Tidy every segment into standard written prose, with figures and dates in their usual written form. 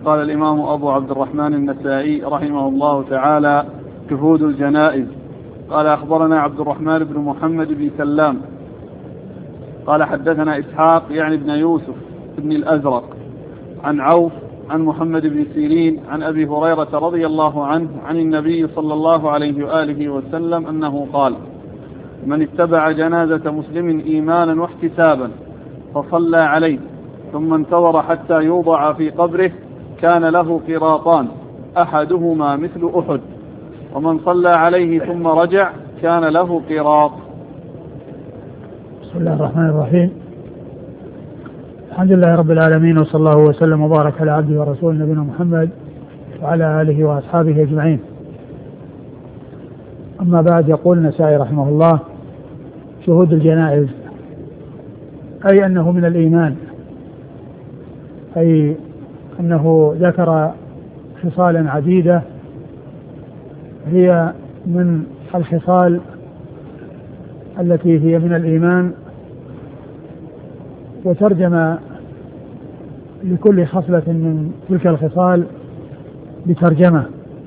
قال الإمام أبو عبد الرحمن النسائي رحمه الله تعالى: شهود الجنائز. قال: أخبرنا عبد الرحمن بن محمد بن سلام قال: حدثنا إسحاق يعني بن يوسف بن الأزرق عن عوف عن محمد بن سيرين عن أبي هريرة رضي الله عنه عن النبي صلى الله عليه وآله وسلم أنه قال: من اتبع جنازة مسلم إيمانا واحتسابا فصلى عليه ثم انتظر حتى يوضع في قبره كان له قراطان أحدهما مثل أحد، ومن صلى عليه ثم رجع كان له قراط. بسم الله الرحمن الرحيم. الحمد لله رب العالمين، وصلى الله وسلم وبارك على عبده ورسوله نبينا محمد وعلى آله وأصحابه أجمعين. أما بعد، يقول النسائي رحمه الله: شهود الجنائز، أي أنه من الإيمان، أي أنه ذكر خصالا عديدة هي من الخصال التي هي من الإيمان، وترجم لكل خصلة من تلك الخصال بترجمة.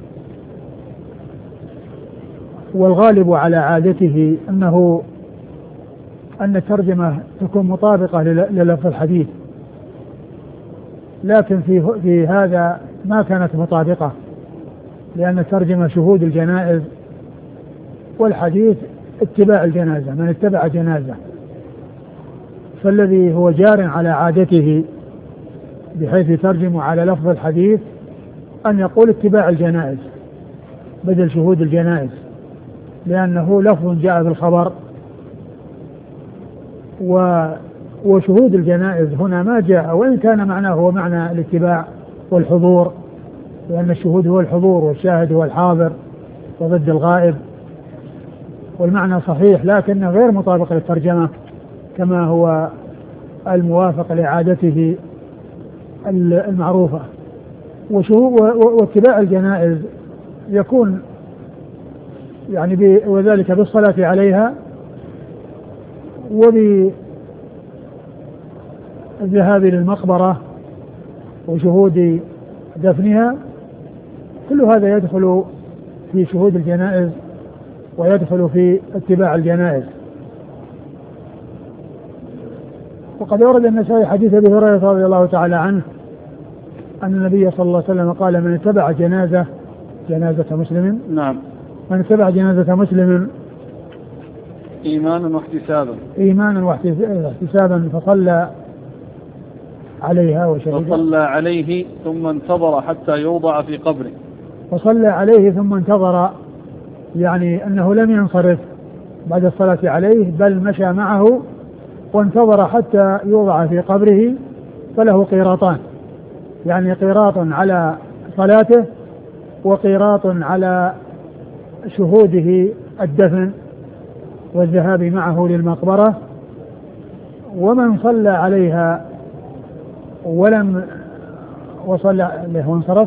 والغالب على عادته أن الترجمة تكون مطابقة للفظ الحديث، لكن في هذا ما كانت مطابقة، لأن الترجمة شهود الجنائز والحديث اتباع الجنازة، من اتبع جنازة. فالذي هو جار على عادته بحيث يترجم على لفظ الحديث أن يقول اتباع الجنائز بدل شهود الجنائز، لأنه لفظ جاء بالخبر. وشهود الجنائز هنا ما جاء، وإن كان معناه هو معنى الاتباع والحضور، لأن الشهود هو الحضور والشاهد هو الحاضر وضد الغائب، والمعنى صحيح، لكنه غير مطابق للترجمة كما هو الموافق لعادته المعروفة. واتباع الجنائز يكون يعني وذلك بالصلاة عليها وبالذهاب للمقبرة وشهود دفنها. كل هذا يدخل في شهود الجنائز ويدخل في اتباع الجنائز. وقد ورد النسائي حديث ابي هريرة رضي الله تعالى عنه أن النبي صلى الله عليه وسلم قال: من اتبع جنازة مسلم، نعم، من اتبع جنازة مسلم إيمانا واحتسابا فصلى عليه ثم انتظر حتى يوضع في قبره. فصلى عليه ثم انتظر، يعني أنه لم ينصرف بعد الصلاة عليه، بل مشى معه وانتظر حتى يوضع في قبره، فله قيراطان، يعني قيراط على صلاته وقيراط على شهوده الدفن والذهاب معه للمقبرة. ومن صلى عليها وصلى له وانصرف،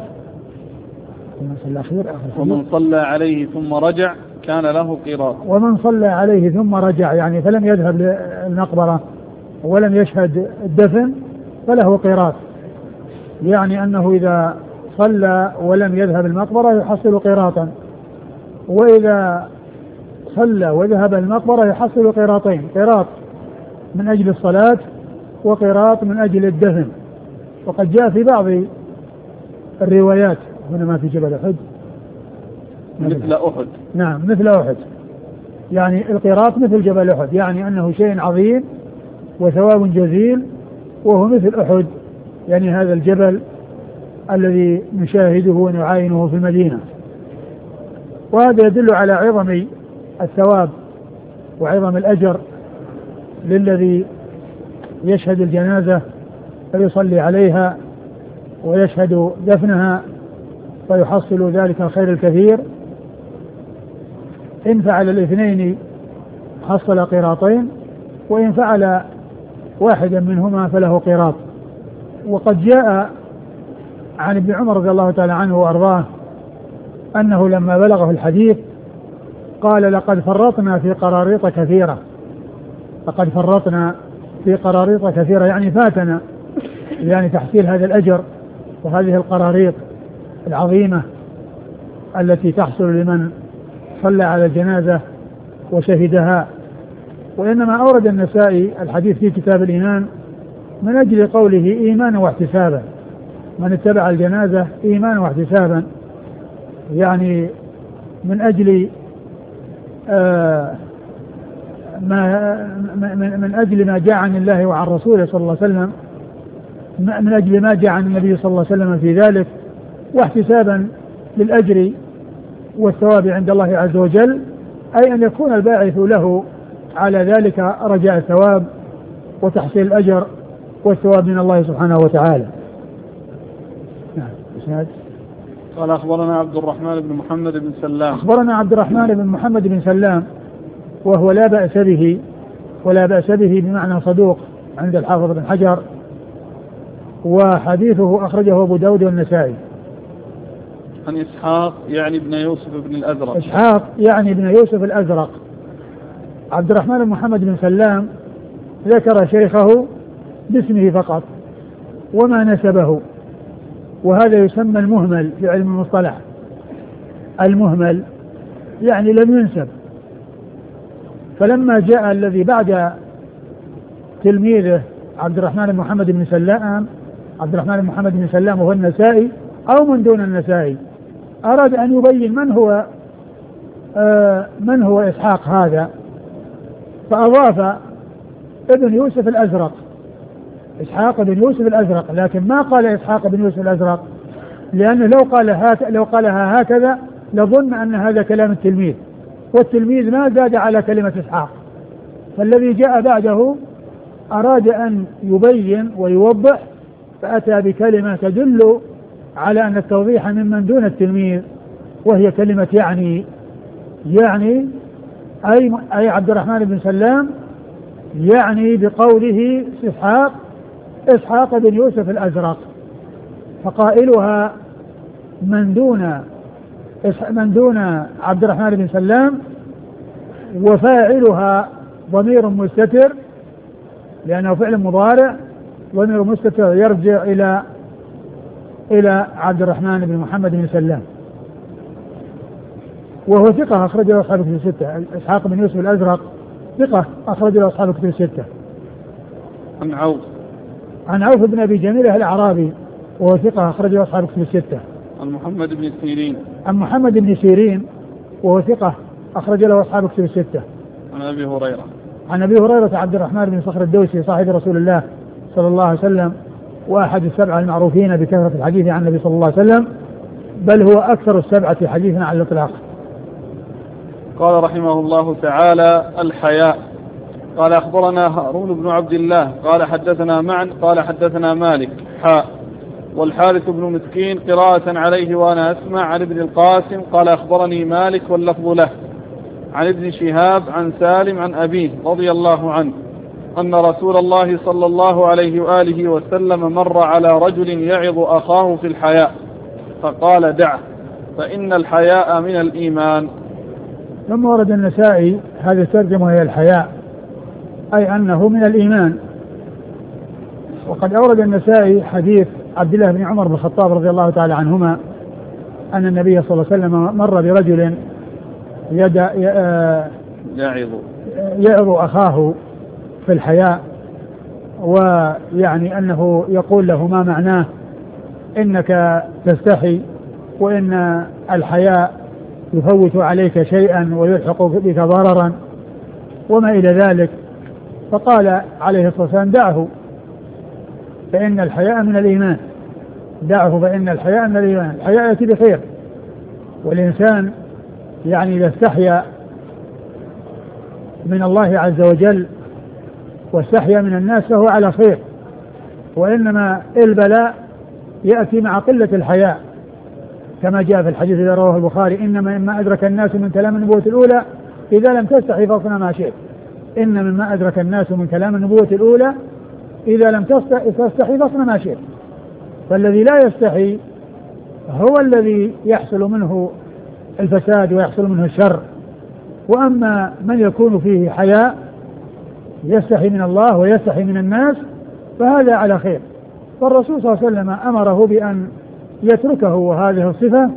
ومن صلى عليه ثم رجع كان له قيراط. ومن صلى عليه ثم رجع، يعني فلم يذهب للمقبرة ولم يشهد الدفن فله قيراط، يعني أنه إذا صلى ولم يذهب المقبرة يحصل قيراطا، وإذا صلى وذهب المقبرة يحصل قيراطين: قيراط من أجل الصلاة وقيراط من أجل الدفن. وقد جاء في بعض الروايات هنا ما في جبل أحد مثل أحد، نعم مثل أحد، يعني القيراط مثل جبل أحد، يعني أنه شيء عظيم وثواب جزيل، وهو مثل أحد، يعني هذا الجبل الذي نشاهده ونعاينه في المدينة. وهذا يدل على عظم الثواب وعظم الأجر للذي يشهد الجنازة فيصلي عليها ويشهد دفنها، فيحصل ذلك الخير الكثير. إن فعل الاثنين حصل قيراطين، وإن فعل واحدا منهما فله قيراط. وقد جاء عن ابن عمر رضي الله تعالى عنه وأرضاه أنه لما بلغه الحديث قال: لقد فرطنا في قراريط كثيرة، لقد فرطنا في قراريط كثيرة، يعني فاتنا يعني تحصيل هذا الأجر وهذه القراريط العظيمة التي تحصل لمن صلى على الجنازة وشهدها. وإنما أورد النسائي الحديث في كتاب الإيمان من أجل قوله إيمانا واحتسابا، من اتبع الجنازة إيمانا واحتسابا، يعني من أجل من أجل ما جاء عن الله وعن رسوله صلى الله عليه وسلم، من أجل ما جاء عن النبي صلى الله عليه وسلم في ذلك، واحتسابا للأجر والثواب عند الله عز وجل، أي أن يكون الباعث له على ذلك رجاء الثواب وتحصيل الأجر والثواب من الله سبحانه وتعالى. نعم. قال أخبرنا عبد الرحمن بن محمد بن سلام. أخبرنا عبد الرحمن بن محمد بن سلام وهو لا بأس به، ولا بأس به بمعنى صدوق عند الحافظ بن حجر، وحديثه أخرجه أبو داود والنسائي. عن إسحاق يعني ابن يوسف بن الأزرق. إسحاق يعني ابن يوسف الأزرق. عبد الرحمن بن محمد بن سلام ذكر شيخه باسمه فقط وما نسبه، وهذا يسمى المهمل في علم المصطلح. المهمل يعني لم ينسب. فلما جاء الذي بعد تلميذه عبد الرحمن بن محمد بن سلام، عبد الرحمن بن محمد بن سلام وهو النسائي أو من دون النسائي، أراد أن يبين من هو إسحاق هذا، فأضاف ابن يوسف الأزرق، إسحاق بن يوسف الأزرق، لكن ما قال إسحاق بن يوسف الأزرق، لأنه لو قالها هكذا لظن أن هذا كلام التلميذ، والتلميذ ما زاد على كلمة إسحاق، فالذي جاء بعده أراد أن يبين ويوضح، فأتى بكلمة تدل على أن التوضيح ممن دون التلميذ، وهي كلمة يعني أي عبد الرحمن بن سلام، يعني بقوله إسحاق بن يوسف الأزرق، فقائلها من دون عبد الرحمن بن سلام، وفاعلها ضمير مستتر لأنه فعل مضارع، ضمير مستتر يرجع إلى عبد الرحمن بن محمد بن سلام، وهو ثقة أخرج له أصحاب كتب الستة. إسحاق بن يوسف الأزرق ثقة أخرج له أصحاب كتب الستة. عن عوف بن أبي جميلة الأعرابي وهو ثقة أخرج له أصحاب كتب الستة. عن محمد بن سيرين. عن محمد بن سيرين وهو ثقة أخرج له أصحاب كتب الستة. عن أبي هريرة. عن أبي هريرة عبد الرحمن بن صخر الدوسي صاحب رسول الله صلى الله عليه وسلم، وأحد السبعة المعروفين بكثرة الحديث عن النبي صلى الله عليه وسلم، بل هو أكثر السبعة حديثا على الإطلاق. قال رحمه الله تعالى: الحياء. قال أخبرنا هارون بن عبد الله قال حدثنا معن قال حدثنا مالك والحارث بن مسكين قراءة عليه وأنا أسمع عن ابن القاسم قال أخبرني مالك واللفظ له عن ابن شهاب عن سالم عن أبيه رضي الله عنه أن رسول الله صلى الله عليه وآله وسلم مر على رجل يعظ أخاه في الحياء فقال: دعه فإن الحياء من الإيمان. ثم ورد النسائي هذه الترجمة هي الحياء، أي أنه من الإيمان. وقد أورد النسائي حديث عبد الله بن عمر بن الخطاب رضي الله تعالى عنهما أن النبي صلى الله عليه وسلم مر برجل يعظ أخاه في الحياء، ويعني أنه يقول له ما معناه إنك تستحي، وإن الحياء يفوت عليك شيئا ويلحق بك ضررا وما إلى ذلك. فقال عليه الصلاة والسلام: دعه فإن الحياء من الإيمان. دعه فإن الحياء من الإيمان. الحياء يأتي بخير، والإنسان يعني إذا استحيا من الله عز وجل واستحيا من الناس فهو على خير، وإنما البلاء يأتي مع قلة الحياء، كما جاء في الحديث الذي رواه البخاري: إنما مما أدرك الناس من كلام النبوة الأولى إذا لم تستحي فاصنع ما شئت. إن مما أدرك الناس من كلام النبوة الأولى إذا لم تستحي فاصنع ما شئت. فالذي لا يستحي هو الذي يحصل منه الفساد ويحصل منه الشر، وأما من يكون فيه حياء يستحي من الله ويستحي من الناس فهذا على خير. فالرسول صلى الله عليه وسلم أمره بأن يتركه هذه الصفة،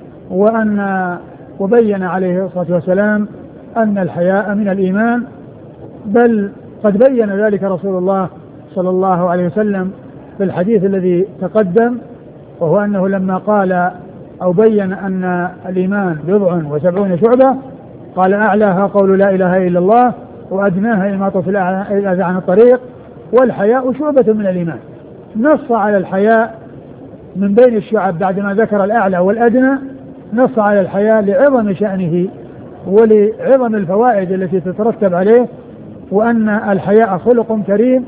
وبين عليه الصلاة والسلام أن الحياء من الإيمان، بل قد بين ذلك رسول الله صلى الله عليه وسلم في الحديث الذي تقدم، وهو أنه لما قال أو بين أن الإيمان 70 شعبة قال أعلاها قول لا إله إلا الله وأدناها إماطة الأذى عن الطريق والحياء شعبة من الإيمان. نص على الحياء من بين الشعب بعدما ذكر الأعلى والأدنى، نص على الحياء لعظم شأنه ولعظم الفوائد التي تترتب عليه، وأن الحياء خلق كريم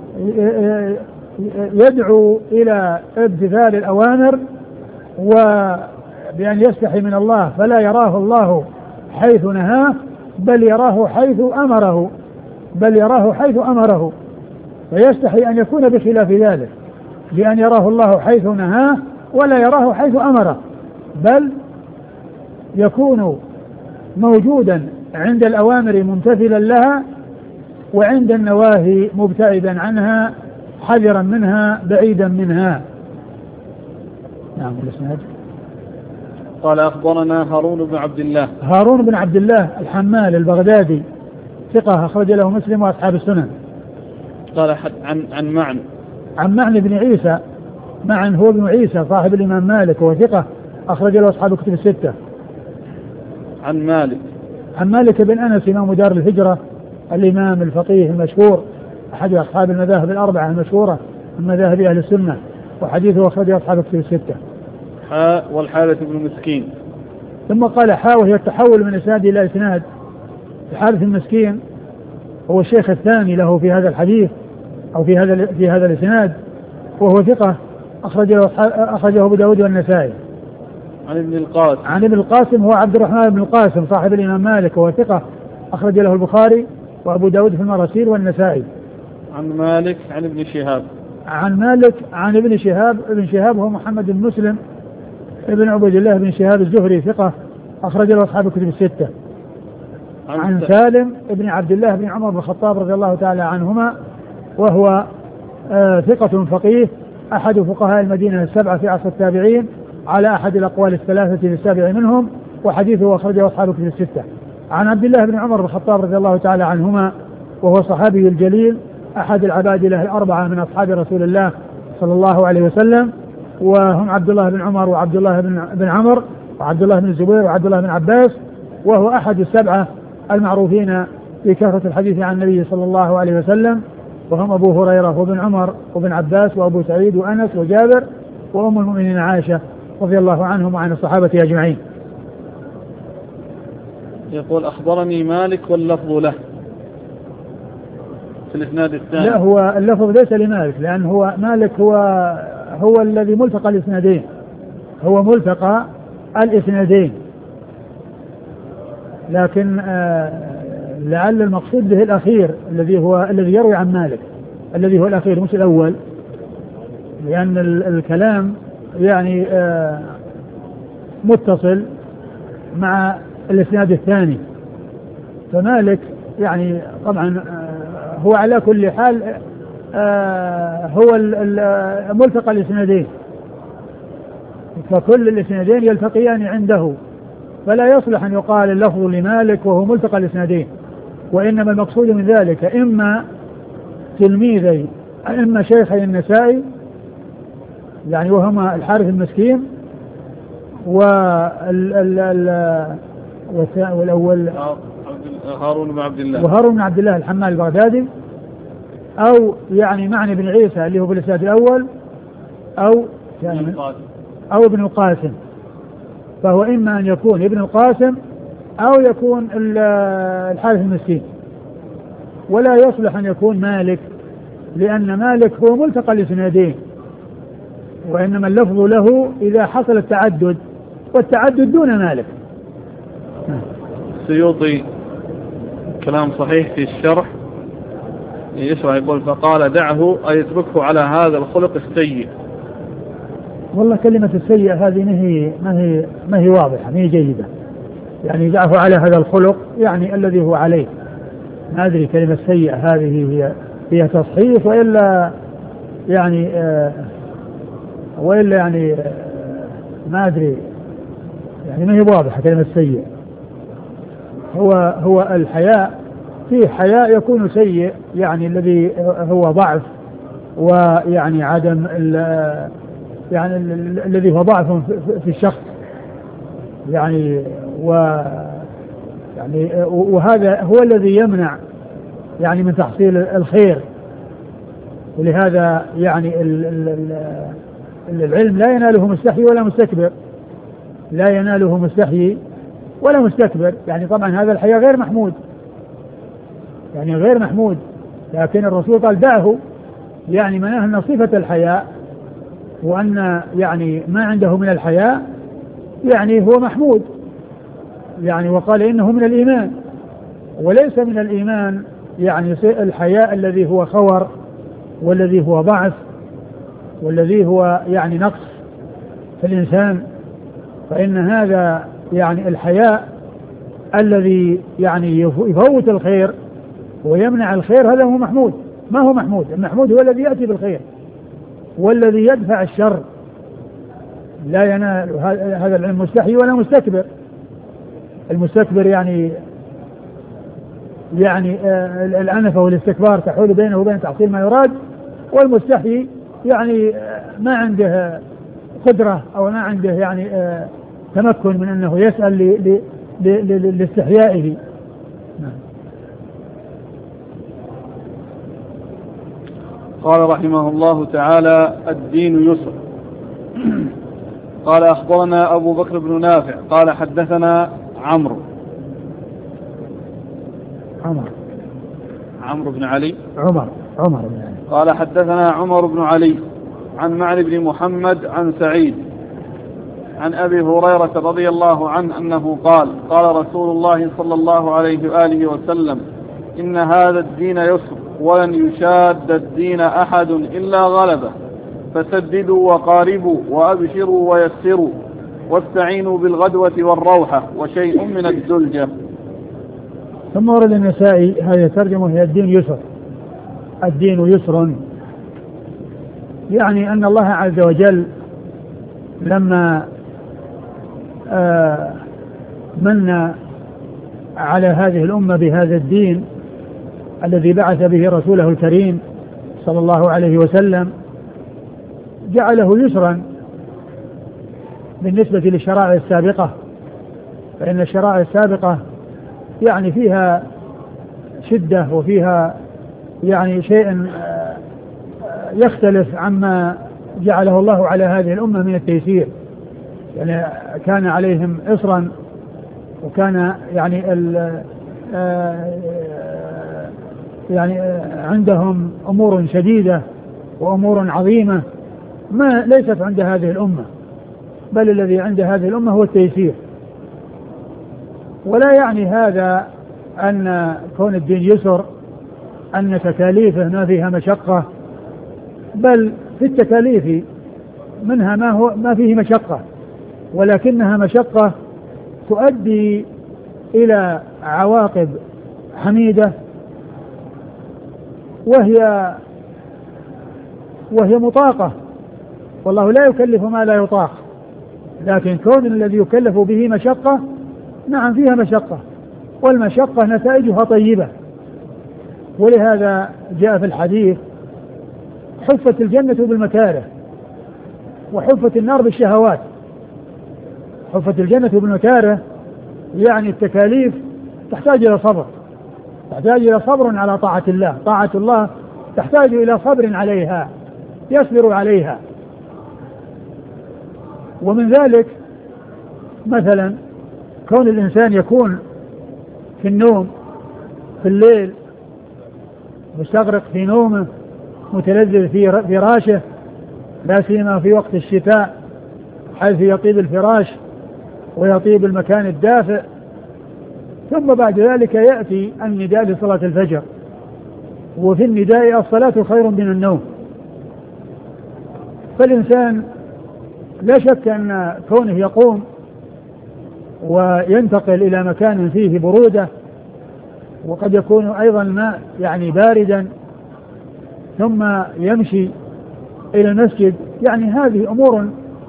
يدعو إلى امتثال الأوامر وبأن يستحي من الله فلا يراه الله حيث نهاه بل يراه حيث أمره، فيستحي أن يكون بخلاف ذلك، بأن يراه الله حيث نهاه ولا يراه حيث أمره، بل يكون موجودا عند الأوامر ممتثلا لها وعند النواهي مبتعدا عنها حذرا منها بعيدا منها. نعم. الاسناد قال أخبرنا هارون بن عبد الله الحمال البغدادي ثقة أخرج له مسلم وأصحاب السنن. قال عن معن بن عيسى، معن هو ابن عيسى صاحب الإمام مالك وهو ثقة أخرج له أصحاب الكتب الستة. عن مالك بن أنس إمام دار الهجرة الإمام الفقيه المشهور أحد أصحاب المذاهب الأربعة المشهورة من مذاهب أهل السنة، وحديثه أخرجه أصحاب الكتب الستة. والحارث بن مسكين. ثم قال وهي التحول من إسناد إلى إسناد. الحارث المسكين هو الشيخ الثاني له في هذا الحديث أو في هذا الإسناد، وهو ثقة أخرجه أبو داود والنسائي. عن ابن القاسم هو عبد الرحمن بن القاسم صاحب الإمام مالك وهو ثقة أخرج له البخاري وأبو داود في المراسيل والنسائي. عن مالك عن ابن شهاب. عن ابن شهاب هو محمد بن مسلم ابن عبد الله بن شهاب الزهري ثقة أخرج له أصحاب الكتب الستة. عن سالم ابن عبد الله بن عمر بن الخطاب رضي الله تعالى عنهما وهو ثقة فقيه أحد فقهاء المدينة السبعة في عصر التابعين على أحد الأقوال الثلاثة للسابع منهم، وحديثه أخرجه أصحاب الكتب الستة. عن عبد الله بن عمر بن الخطاب رضي الله تعالى عنهما وهو صحابي الجليل أحد العبادلة الأربعة من أصحاب رسول الله صلى الله عليه وسلم، وهم عبد الله بن عمر وعبد الله بن عمر وعبد الله بن الزبير وعبد الله بن عباس، وهو أحد السبعة المعروفين بكثرة الحديث عن النبي صلى الله عليه وسلم، وهم أبو هريرة وابن عمر وابن عباس وأبو سعيد وأنس وجابر وأم المؤمنين عائشة رضي الله عنهم وعن الصحابة أجمعين. يقول أخبرني مالك واللفظ له في الإسناد الثاني. لا، هو اللفظ ليس لمالك، لأن هو مالك هو الذي ملتقى الإسنادين، هو ملتقى الإسنادين، لكن لعل المقصود به الأخير الذي يروي عن مالك، الذي هو الأخير مش الأول، لأن الكلام يعني متصل مع الإسناد الثاني، فمالك يعني طبعا هو على كل حال هو ملتقى الإسنادين، فكل الإسنادين يلتقيان عنده، فلا يصلح أن يقال اللفظ لمالك وهو ملتقى الإسنادين، وإنما المقصود من ذلك إما تلميذي إما شيخي النسائي يعني وهما الحارث المسكين والأول هارون بن عبد الله الحمال البغدادي، أو يعني معني بن عيسى اللي هو في الإسناد الأول، أو ابن القاسم، فهو إما أن يكون ابن القاسم أو يكون الحارث المسكين، ولا يصلح أن يكون مالك، لأن مالك هو ملتقى الإسنادين، وإنما اللفظ له إذا حصل التعدد، والتعدد دون مالك. السيوطي كلام صحيح في الشرح يشرح يقول فقال دعه أي يتركه على هذا الخلق السيء. والله كلمة السيء هذه ما هي واضحة، ما هي جيدة، يعني دعه على هذا الخلق يعني الذي هو عليه، ما أدري. كلمة السيء هذه هي تصحيح، وإلا يعني كلمة السيء هذه ما هي واضحة، ما هي جيدة، يعني دعه على هذا الخلق يعني الذي هو عليه، ما أدري. كلمة السيء هذه هي تصحيح، وإلا يعني كلمة السيء هذه هي تصحيح، وإلا يعني وإلا يعني ما أدري يعني ما هي واضحة كلمة سيء. هو الحياء فيه حياء يكون سيء يعني الذي هو ضعف ويعني عدم يعني الذي هو ضعف في الشخص يعني يعني وهذا هو الذي يمنع يعني من تحصيل الخير. ولهذا يعني العلم لا يناله مستحي ولا مستكبر، لا يناله مستحي ولا مستكبر. يعني طبعا هذا الحياء غير محمود، يعني غير محمود، لكن الرسول قال دعه، يعني معناه أن صفة الحياء وأن يعني ما عنده من الحياء يعني هو محمود، يعني وقال إنه من الإيمان. وليس من الإيمان يعني الحياء الذي هو خور والذي هو ضعف والذي هو يعني نقص في الإنسان. فإن هذا يعني الحياء الذي يعني يفوت الخير ويمنع الخير هذا هو محمود. ما هو محمود؟ المحمود هو الذي يأتي بالخير والذي يدفع الشر. لا ينال هذا العلم مستحي ولا مستكبر. المستكبر يعني الأنفة والاستكبار تحول بينه وبين تحصيل ما يراد، والمستحي يعني ما عنده قدرة أو ما عنده يعني تمكن من أنه يسأل لاستحيائه. قال رحمه الله تعالى: الدين يسر. قال أخبرنا أبو بكر بن نافع قال حدثنا عمرو بن علي عمر بن علي قال حدثنا عمر بن علي عن معن بن محمد عن سعيد عن أبي هريرة رضي الله عنه أنه قال: قال رسول الله صلى الله عليه وآله وسلم: إن هذا الدين يسر ولن يشاد الدين أحد إلا غلبه، فسددوا وقاربوا وأبشروا ويسروا واستعينوا بالغدوة والروحة وشيء من الدلجة. ثم ورد النسائي هذه الترجمة هي الدين يسر. الدين يسر، يعني أن الله عز وجل لما من على هذه الأمة بهذا الدين الذي بعث به رسوله الكريم صلى الله عليه وسلم جعله يسرا بالنسبة للشرائع السابقة، فإن الشرائع السابقة يعني فيها شدة وفيها يعني شيء يختلف عما جعله الله على هذه الأمة من التيسير. يعني كان عليهم إصرا وكان يعني عندهم أمور شديدة وأمور عظيمة ما ليست عند هذه الأمة، بل الذي عند هذه الأمة هو التيسير. ولا يعني هذا أن كون الدين يسر أن تكاليفه ما فيها مشقة، بل في التكاليف منها ما فيه مشقة، ولكنها مشقة تؤدي إلى عواقب حميدة وهي مطاقة، والله لا يكلف ما لا يطاق. لكن كون الذي يكلف به مشقة نعم فيها مشقة، والمشقة نتائجها طيبة. ولهذا جاء في الحديث: حفت الجنة بالمكاره وحفت النار بالشهوات. حفت الجنة بالمكاره يعني التكاليف تحتاج إلى صبر، تحتاج إلى صبر على طاعة الله. طاعة الله تحتاج إلى صبر عليها يصبر عليها. ومن ذلك مثلا كون الإنسان يكون في النوم في الليل مستغرق في نومه متلذذ في فراشه، لا سيما في وقت الشتاء حيث يطيب الفراش ويطيب المكان الدافئ، ثم بعد ذلك يأتي النداء لصلاة الفجر، وفي النداء الصلاة خير من النوم. فالإنسان لا شك أن كونه يقوم وينتقل إلى مكان فيه برودة، وقد يكون أيضا الماء يعني باردا، ثم يمشي إلى المسجد، يعني هذه أمور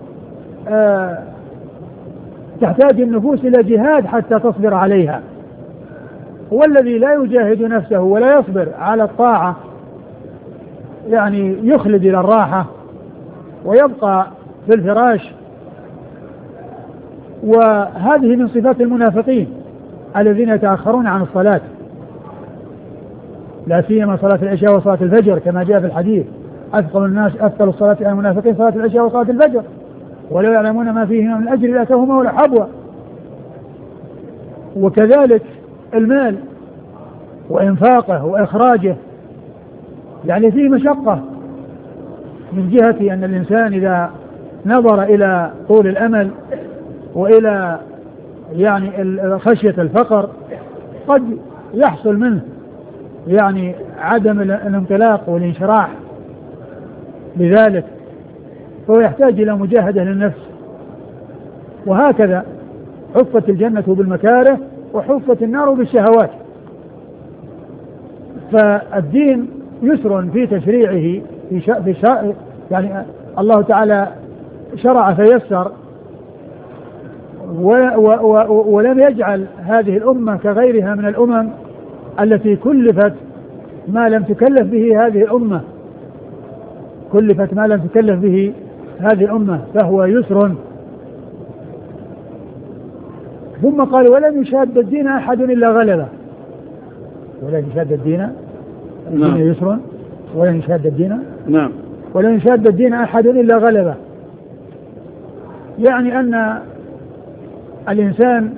تحتاج النفوس إلى جهاد حتى تصبر عليها. والذي لا يجاهد نفسه ولا يصبر على الطاعة يعني يخلد إلى الراحة ويبقى في الفراش. وهذه من صفات المنافقين الذين يتأخرون عن الصلاة، لا سيما صلاة العشاء وصلاة الفجر، كما جاء في الحديث: أثقل الصلاة على المنافقين صلاة العشاء وصلاة الفجر ولو يعلمون ما فيهما من الأجر لأتوهما ولا حبوا. وكذلك المال وإنفاقه وإخراجه يعني فيه مشقة، من جهة أن الإنسان إذا نظر إلى طول الأمل وإلى يعني خشية الفقر قد يحصل منه يعني عدم الانطلاق والانشراح لذلك، فهو يحتاج إلى مجاهدة للنفس. وهكذا حفت الجنة بالمكاره وحفت النار بالشهوات. فالدين يسر في تشريعه يعني الله تعالى شرع فيسر، ولم يجعل هذه الأمة كغيرها من الأمم التي كلفت ما لم تكلف به هذه الأمة، كلفت ما لم تكلف به هذه الأمة، فهو يسر. ثم قال: ولن يشاد الدين أحد إلا غلبه. ولن يشاد الدين يسر، ولن يشاد الدين ولن يشاد الدين أحد إلا غلبه. يعني أن الإنسان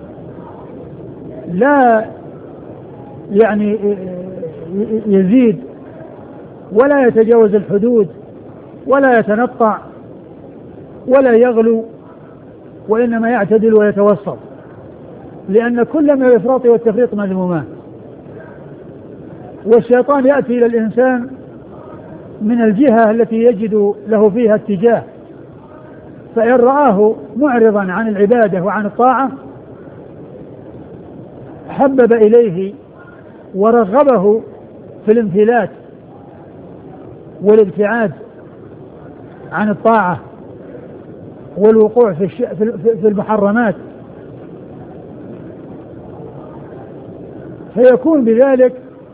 لا يعني يزيد ولا يتجاوز الحدود ولا يتنطع ولا يغلو، وإنما يعتدل ويتوسط، لأن كل من الإفراط والتفريط مذمومان. والشيطان يأتي إلى الإنسان من الجهة التي يجد له فيها اتجاه، فإن رآه معرضا عن العبادة وعن الطاعة حبب إليه ورغبه في الانفلات والابتعاد عن الطاعة والوقوع في المحرمات، فيكون بذلك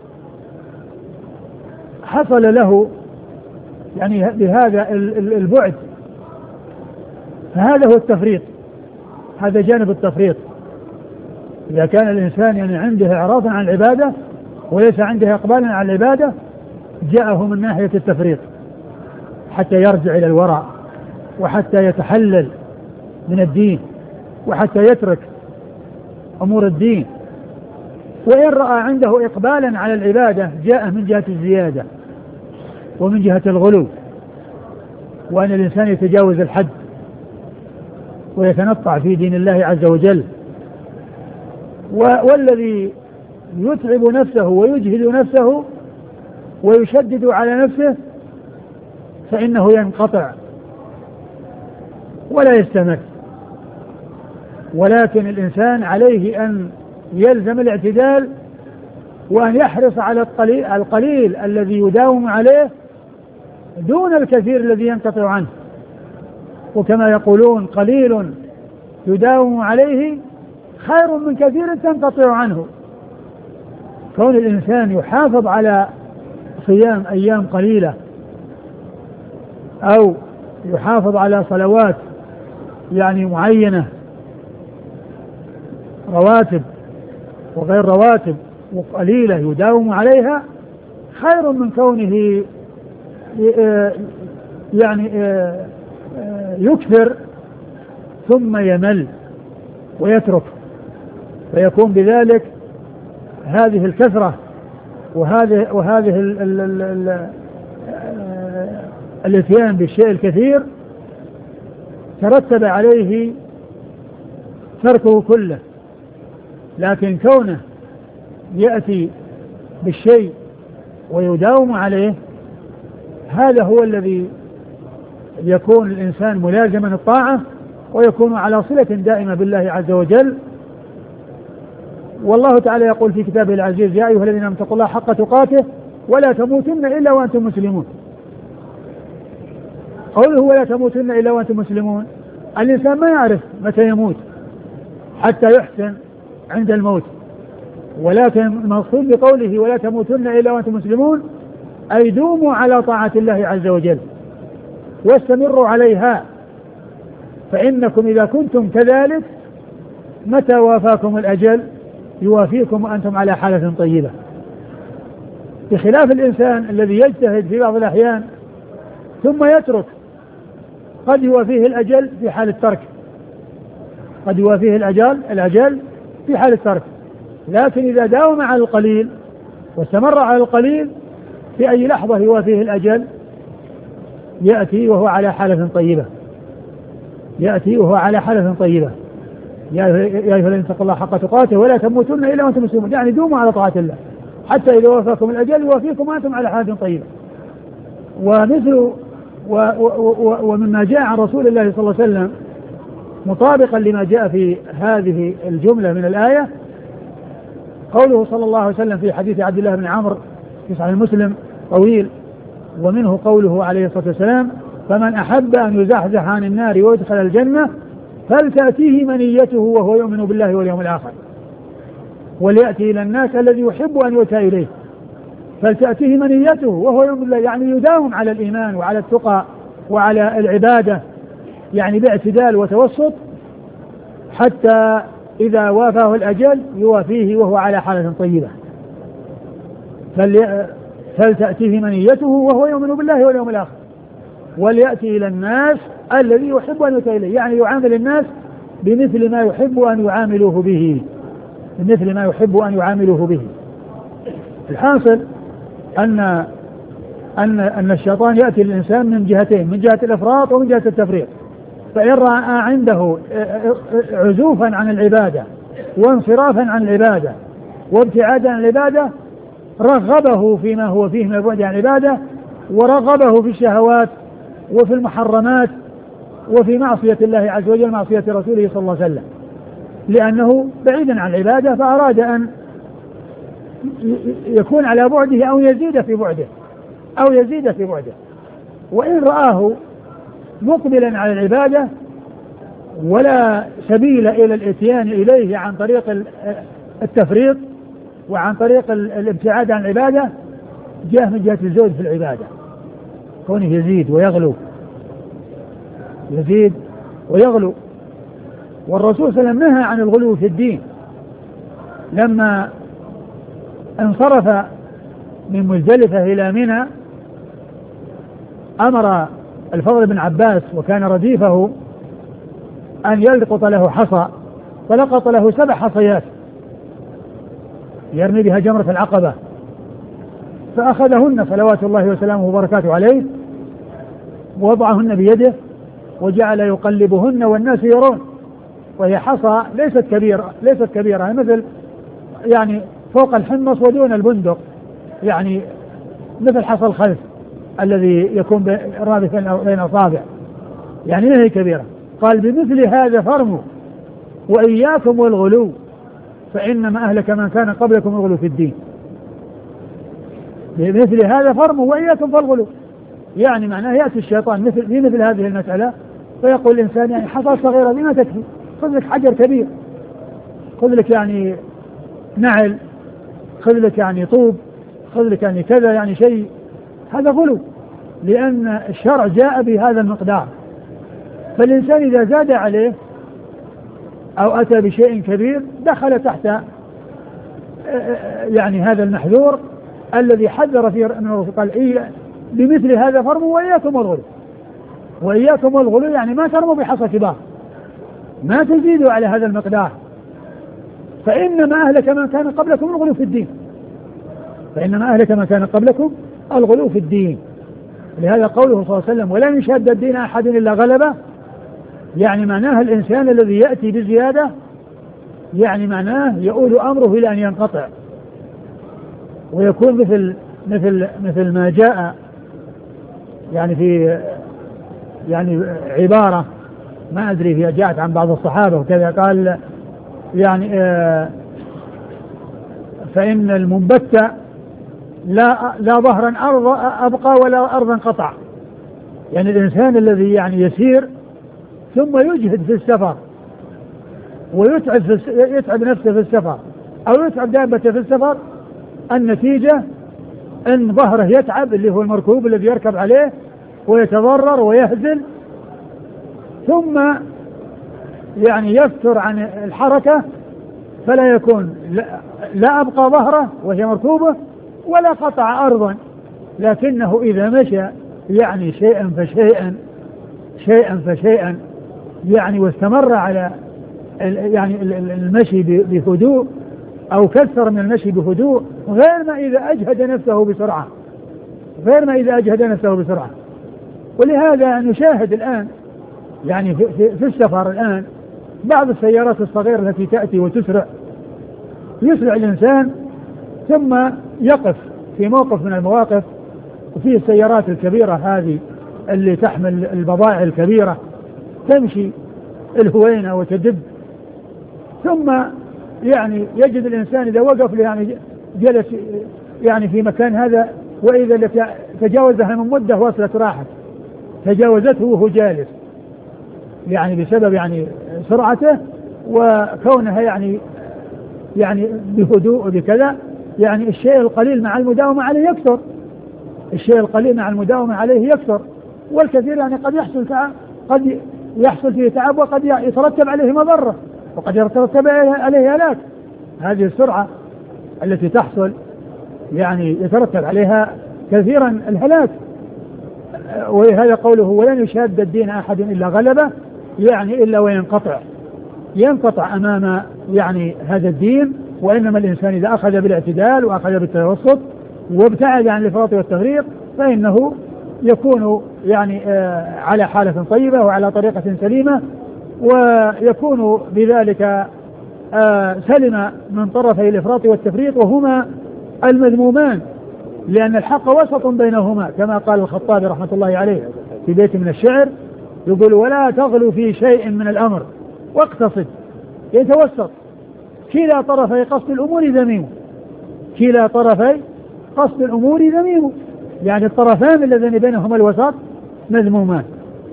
حصل له يعني بهذا البعد. فهذا هو التفريط، هذا جانب التفريط. إذا كان الإنسان يعني عنده إعراضا عن العبادة وليس عنده إقبالا على العبادة جاءه من ناحية التفريط حتى يرجع إلى الورع وحتى يتحلل من الدين وحتى يترك أمور الدين. وإن رأى عنده إقبالا على العبادة جاء من جهة الزيادة ومن جهة الغلو، وأن الإنسان يتجاوز الحد ويتنطع في دين الله عز وجل. والذي يتعب نفسه ويجهد نفسه ويشدد على نفسه فإنه ينقطع ولا يستمر. ولكن الإنسان عليه أن يلزم الاعتدال وأن يحرص على القليل الذي يداوم عليه دون الكثير الذي ينقطع عنه. وكما يقولون: قليل يداوم عليه خير من كثير تنقطع عنه. كون الإنسان يحافظ على صيام أيام قليلة أو يحافظ على صلوات يعني معينة، رواتب وغير رواتب وقليلة يداوم عليها، خير من كونه يعني يكثر ثم يمل ويترك، فيكون بذلك هذه الكثرة وهذه الاتيان بالشيء الكثير ترتب عليه تركه كله. لكن كونه يأتي بالشيء ويداوم عليه هذا هو الذي يكون الإنسان ملازما الطاعة ويكون على صلة دائمة بالله عز وجل. والله تعالى يقول في كتابه العزيز: يا أيها الذين آمنوا اتقوا الله حق تقاته ولا تموتن إلا وأنتم مسلمون. قوله ولا تموتن إلا وأنتم مسلمون، الإنسان ما يعرف متى يموت حتى يحسن عند الموت، ولكن المقصود بقوله ولا تموتن إلا وأنتم مسلمون أي دوموا على طاعة الله عز وجل واستمروا عليها، فإنكم إذا كنتم كذلك متى وافاكم الأجل يوافيكم وأنتم على حالة طيبة، بخلاف الإنسان الذي يجتهد في بعض الأحيان ثم يترك، قد يوافيه الأجل في حال الترك، قد يوافيه الأجل في حال الترك، لكن إذا داوم على القليل واستمر على القليل في أي لحظة يوافيه الأجل يأتي وهو على حالة طيبة، يأتي وهو على حالة طيبة. يا أيها الذين اتقوا الله حق تقاته ولا تموتن إلا وأنتم مسلمون، يعني دوموا على طاعة الله حتى إذا وافاكم الأجل يوافيكم وأنتم على حالة طيبة. ومما جاء عن رسول الله صلى الله عليه وسلم مطابقا لما جاء في هذه الجملة من الآية قوله صلى الله عليه وسلم في حديث عبد الله بن عمرو في صحيح مسلم طويل، ومنه قوله عليه الصلاة والسلام فمن أحب أن يزحزح عن النار ويدخل الجنة فلتأتيه منيته وهو يؤمن بالله واليوم الآخر وليأتي إلى الناس الذي يحب أن يؤتى إليه، فلتأتيه منيته وهو يؤمن بالله يعني يداوم على الإيمان وعلى التقى وعلى العبادة يعني باعتدال وتوسط حتى إذا وافاه الأجل يوافيه وهو على حالة طيبة. فلتأتيه منيته وهو يؤمن بالله واليوم الآخر وليأتي إلى الناس الذي يحب أن يؤتى إليه، يعني يعامل الناس بمثل ما يحب أن يعاملوه به، بمثل ما يحب أن يعاملوه به. الحاصل أن الشيطان يأتي للإنسان من جهتين، من جهة الإفراط ومن جهة التفريط، فإن رأى عنده عزوفا عن العبادة وانصرافا عن العبادة وابتعادا عن العبادة رغبه فيما هو فيه من البعد عن العبادة ورغبه في الشهوات وفي المحرمات وفي معصية الله عز وجل معصية رسوله صلى الله عليه وسلم، لأنه بعيدا عن العبادة فأراد أن يكون على بعده أو يزيد في بعده وإن رآه مقبلا على العبادة ولا سبيل إلى الاتيان إليه عن طريق التفريط وعن طريق الابتعاد عن العبادة جاء من جهة الزهد في العبادة، كونه يزيد ويغلو. والرسول صلى الله عليه وسلم نهى عن الغلو في الدين لما انصرف من مزدلفة إلى منى، أمر الفضل بن عباس وكان رديفه أن يلقط له حصى، فلقط له 7 حصيات يرمي بها جمرة العقبة، فأخذهن صلوات الله وسلامه وبركاته عليه ووضعهن بيده وجعل يقلبهن والناس يرون، وهي حصى ليست كبيرة مثل يعني فوق الحمص ودون البندق، يعني مثل حصى الخلف الذي يكون رابط بين أصابع، يعني ما هي كبيرة. قال بمثل هذا فرموا وإياكم والغلو فإنما أهلك من كان قبلكم الغلو في الدين. بمثل هذا فرموا وإياكم فالغلو، يعني معناه يأتي الشيطان مثل هذه المسألة فيقول الإنسان يعني حصى صغيرة بما تكفي، خذ لك حجر كبير، خذ لك يعني نعل، خذ لك يعني طوب، خذ لك يعني كذا، يعني شيء، هذا غلو لأن الشرع جاء بهذا المقدار. فالإنسان إذا زاد عليه أو أتى بشيء كبير دخل تحت يعني هذا المحذور الذي حذر فيه من قال بمثل هذا فرموا وإياكم والغلو يعني ما ترموا بحصى كبار، ما تزيدوا على هذا المقدار، فإنما أهلك من كان قبلكم الغلو في الدين. لهذا قوله صلى الله عليه وسلم ولن يشهد الدين أحد إلا غلبه، يعني معناه الإنسان الذي يأتي بزيادة يعني معناه يؤول أمره إلى أن ينقطع ويكون مثل ما جاء يعني في يعني عبارة ما أدري فيها جاءت عن بعض الصحابة وكذا، قال يعني فإن المنبت لا ظهرا أبقى ولا أرضا قطع، يعني الإنسان الذي يعني يسير ثم يجهد في السفر يتعب نفسه في السفر أو يتعب دابته في السفر، النتيجة أن ظهره يتعب اللي هو المركوب الذي يركب عليه ويتضرر ويهزل، ثم يعني يفتر عن الحركة فلا يكون لا أبقى ظهره وهي مركوبة ولا قطع أرضا، لكنه إذا مشى يعني شيئا فشيئا يعني واستمر على يعني المشي بهدوء أو كثر من المشي بهدوء غير ما إذا أجهد نفسه بسرعة. ولهذا نشاهد الآن يعني في السفر الآن بعض السيارات الصغيرة التي تأتي وتسرع، يسرع الإنسان ثم يقف في موقف من المواقف، وفيه السيارات الكبيرة هذه اللي تحمل البضائع الكبيرة تمشي الهوينة وتدب، ثم يعني يجد الإنسان إذا وقف يعني جلس يعني في مكان هذا، وإذا تجاوزها من مدة وصلت راحت تجاوزته وهو جالس، يعني بسبب يعني سرعته وكونها يعني بهدوء وبكذا. يعني الشيء القليل مع المداومة عليه يكثر، والكثير يعني قد يحصل فيه تعب وقد يترتب عليه مضرة وقد يترتب عليه هلاك. هذه السرعة التي تحصل يعني يترتب عليها كثيرا الهلاك. وهذا قوله ولن يشاد الدين أحد إلا غلبه، يعني إلا وينقطع أمام يعني هذا الدين. وإنما الإنسان إذا أخذ بالاعتدال وأخذ بالتوسط وابتعد عن الإفراط والتفريط فإنه يكون يعني على حالة طيبة وعلى طريقة سليمة، ويكون بذلك سلم من طرفي الإفراط والتفريط وهما المذمومان، لأن الحق وسط بينهما كما قال الخطابي رحمة الله عليه في بيت من الشعر، يقول ولا تغلو في شيء من الأمر واقتصد، يتوسط، كلا طرفي قصد الأمور ذميم، يعني الطرفان الذين بينهما الوسط مذمومان،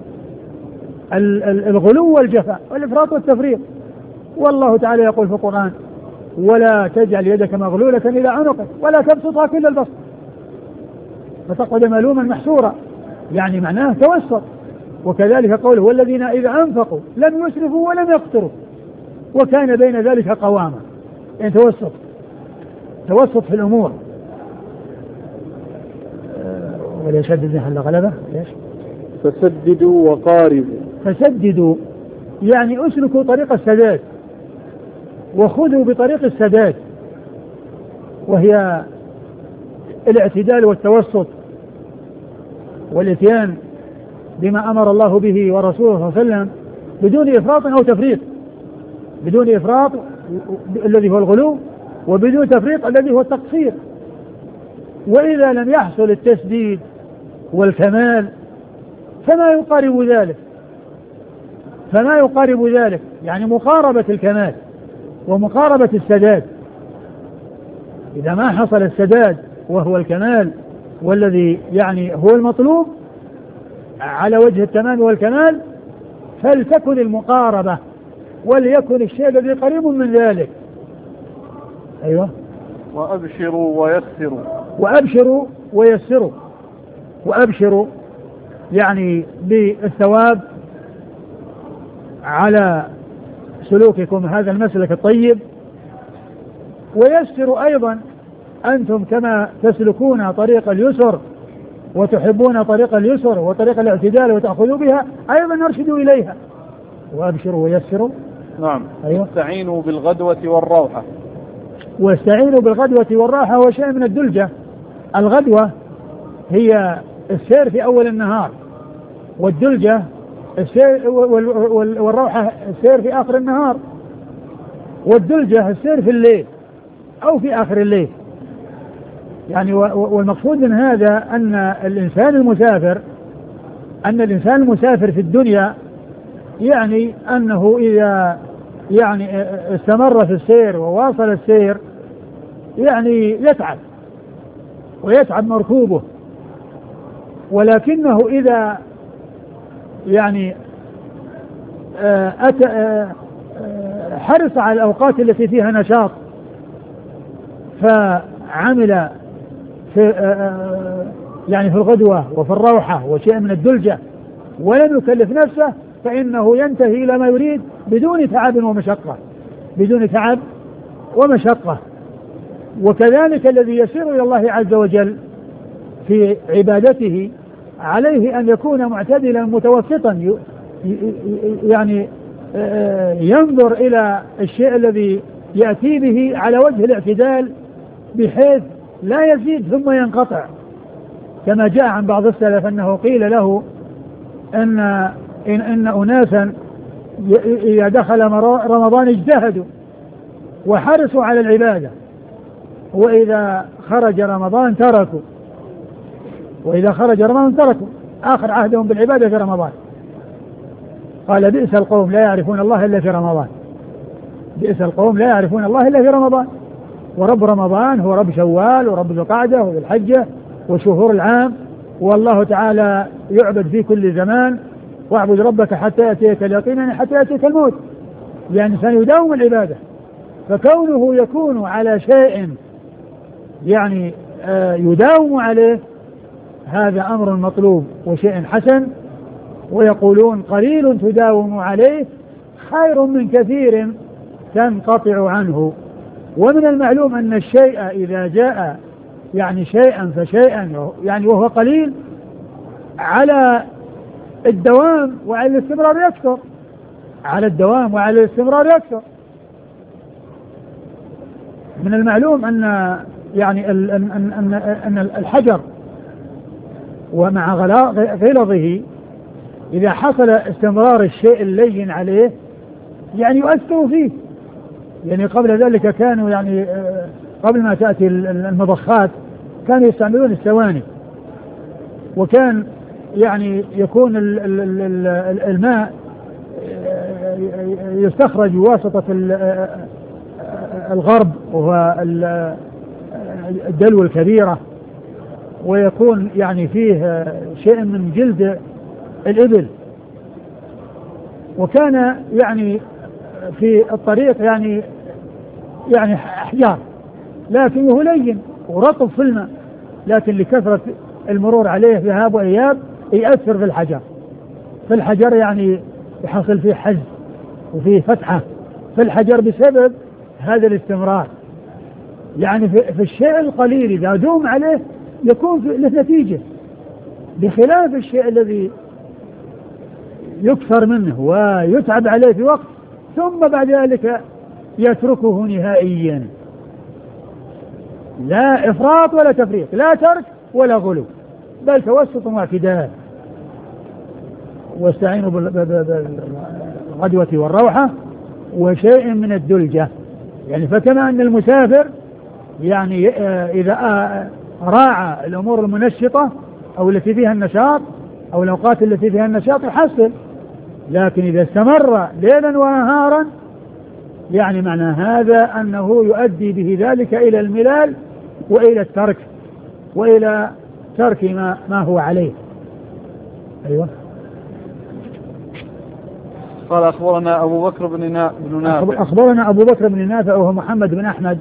الغلو والجفاء والإفراط والتفريط. والله تعالى يقول في القرآن ولا تجعل يدك مغلولة إلى عنقك ولا تبسطها كل البسط فتقعد ملوما محسورا، يعني معناه توسط. وكذلك قوله والذين إذا أنفقوا لم يسرفوا ولم يقتروا وكان بين ذلك قواما، يعني توسط في الأمور. ولا يشدد ذهن غلبة فسددوا يعني أسلكوا طريق السداد وخذوا بطريق السداد، وهي الاعتدال والتوسط والاتيان بما أمر الله به ورسوله صلى الله عليه وسلم بدون إفراط أو تفريط، بدون إفراط الذي هو الغلو وبدون تفريط الذي هو التقصير. وإذا لم يحصل التسديد والكمال فما يقارب ذلك يعني مقاربة الكمال ومقاربة السداد. إذا ما حصل السداد وهو الكمال والذي يعني هو المطلوب على وجه التمام والكمال، فلتكن المقاربة وليكن الشيء الذي قريب من ذلك. أيوة. وأبشروا يعني بالثواب على سلوككم هذا المسلك الطيب، ويسروا أيضا أنتم كما تسلكون طريق اليسر وتحبون طريق اليسر وطريق الاعتدال وتأخذوا بها أيضا نرشدوا إليها. وأبشروا ويسروا. نعم. أيوة. واستعينوا بالغدوة والراحة هو شيء من الدلجة. الغدوة هي السير في أول النهار، والدلجة السير والروحة السير في آخر النهار، والدلجة السير في الليل أو في آخر الليل. يعني والمقصود من هذا أن الإنسان المسافر في الدنيا يعني أنه إذا يعني استمر في السير وواصل السير يعني يتعب مركوبه، ولكنه إذا يعني حرص على الأوقات التي فيها نشاط فعمل في يعني في الغدوة وفي الروحة وشيء من الدلجة ولم يكلف نفسه فإنه ينتهي إلى ما يريد بدون تعب ومشقة، بدون تعب ومشقة. وكذلك الذي يسير إلى الله عز وجل في عبادته عليه أن يكون معتدلا متوسطا، يعني ينظر إلى الشيء الذي يأتي به على وجه الاعتدال بحيث لا يزيد ثم ينقطع، كما جاء عن بعض السلف أنه قيل له أن أناسا إذا دخل رمضان اجتهدوا وحرصوا على العبادة وإذا خرج رمضان تركوا، آخر عهدهم بالعبادة في رمضان. قال بئس القوم لا يعرفون الله إلا في رمضان، بئس القوم لا يعرفون الله إلا في رمضان. ورب رمضان هو رب شوال ورب ذو القعدة وذو الحجة وشهور العام، والله تعالى يعبد في كل زمان، واعبد ربك حتى يأتيك اليقين، يعني حتى يأتيك الموت، يعني سيداوم العبادة. فكونه يكون على شيء يعني يداوم عليه هذا أمر مطلوب وشيء حسن. ويقولون قليل تداوم عليه خير من كثير تنقطع عنه. ومن المعلوم أن الشيء إذا جاء يعني شيئا فشيئا يعني وهو قليل على الدوام وعلى الاستمرار يكثر، على الدوام وعلى الاستمرار يكثر. من المعلوم أن يعني أن الحجر ومع غلظه إذا حصل استمرار الشيء اللين عليه يعني يؤثر فيه. يعني قبل ذلك كانوا يعني قبل ما تأتي المضخات كانوا يستعملون السواني، وكان يعني يكون الماء يستخرج بواسطة الغرب وهو الدلو الكبيرة، ويكون يعني فيه شيء من جلد الإبل، وكان يعني في الطريق يعني أحجار لكنه لين ورطب في الماء، لكن لكثرة المرور عليه ذهاب وإياب يأثر في الحجر، فالحجر يعني يحصل فيه حز وفيه فتحة في الحجر بسبب هذا الاستمرار. يعني في الشيء القليل إذا دوم عليه يكون له نتيجة، بخلاف الشيء الذي يكثر منه ويتعب عليه في وقت ثم بعد ذلك يتركه نهائيا. لا إفراط ولا تفريط، لا ترك ولا غلو، بل توسط واعتدال. واستعينوا بالغدوة والروحة وشيء من الدلجة. يعني فكما أن المسافر يعني إذا راعى الأمور المنشطة أو التي فيها النشاط أو الأوقات التي فيها النشاط يحصل، لكن إذا استمر ليلا ونهارا يعني معنى هذا أنه يؤدي به ذلك إلى الملال وإلى الترك وإلى ترك ما هو عليه. أيوة. قال أخبرنا أبو بكر بن نافع. أخبرنا أبو بكر بن نافع وهو محمد بن أحمد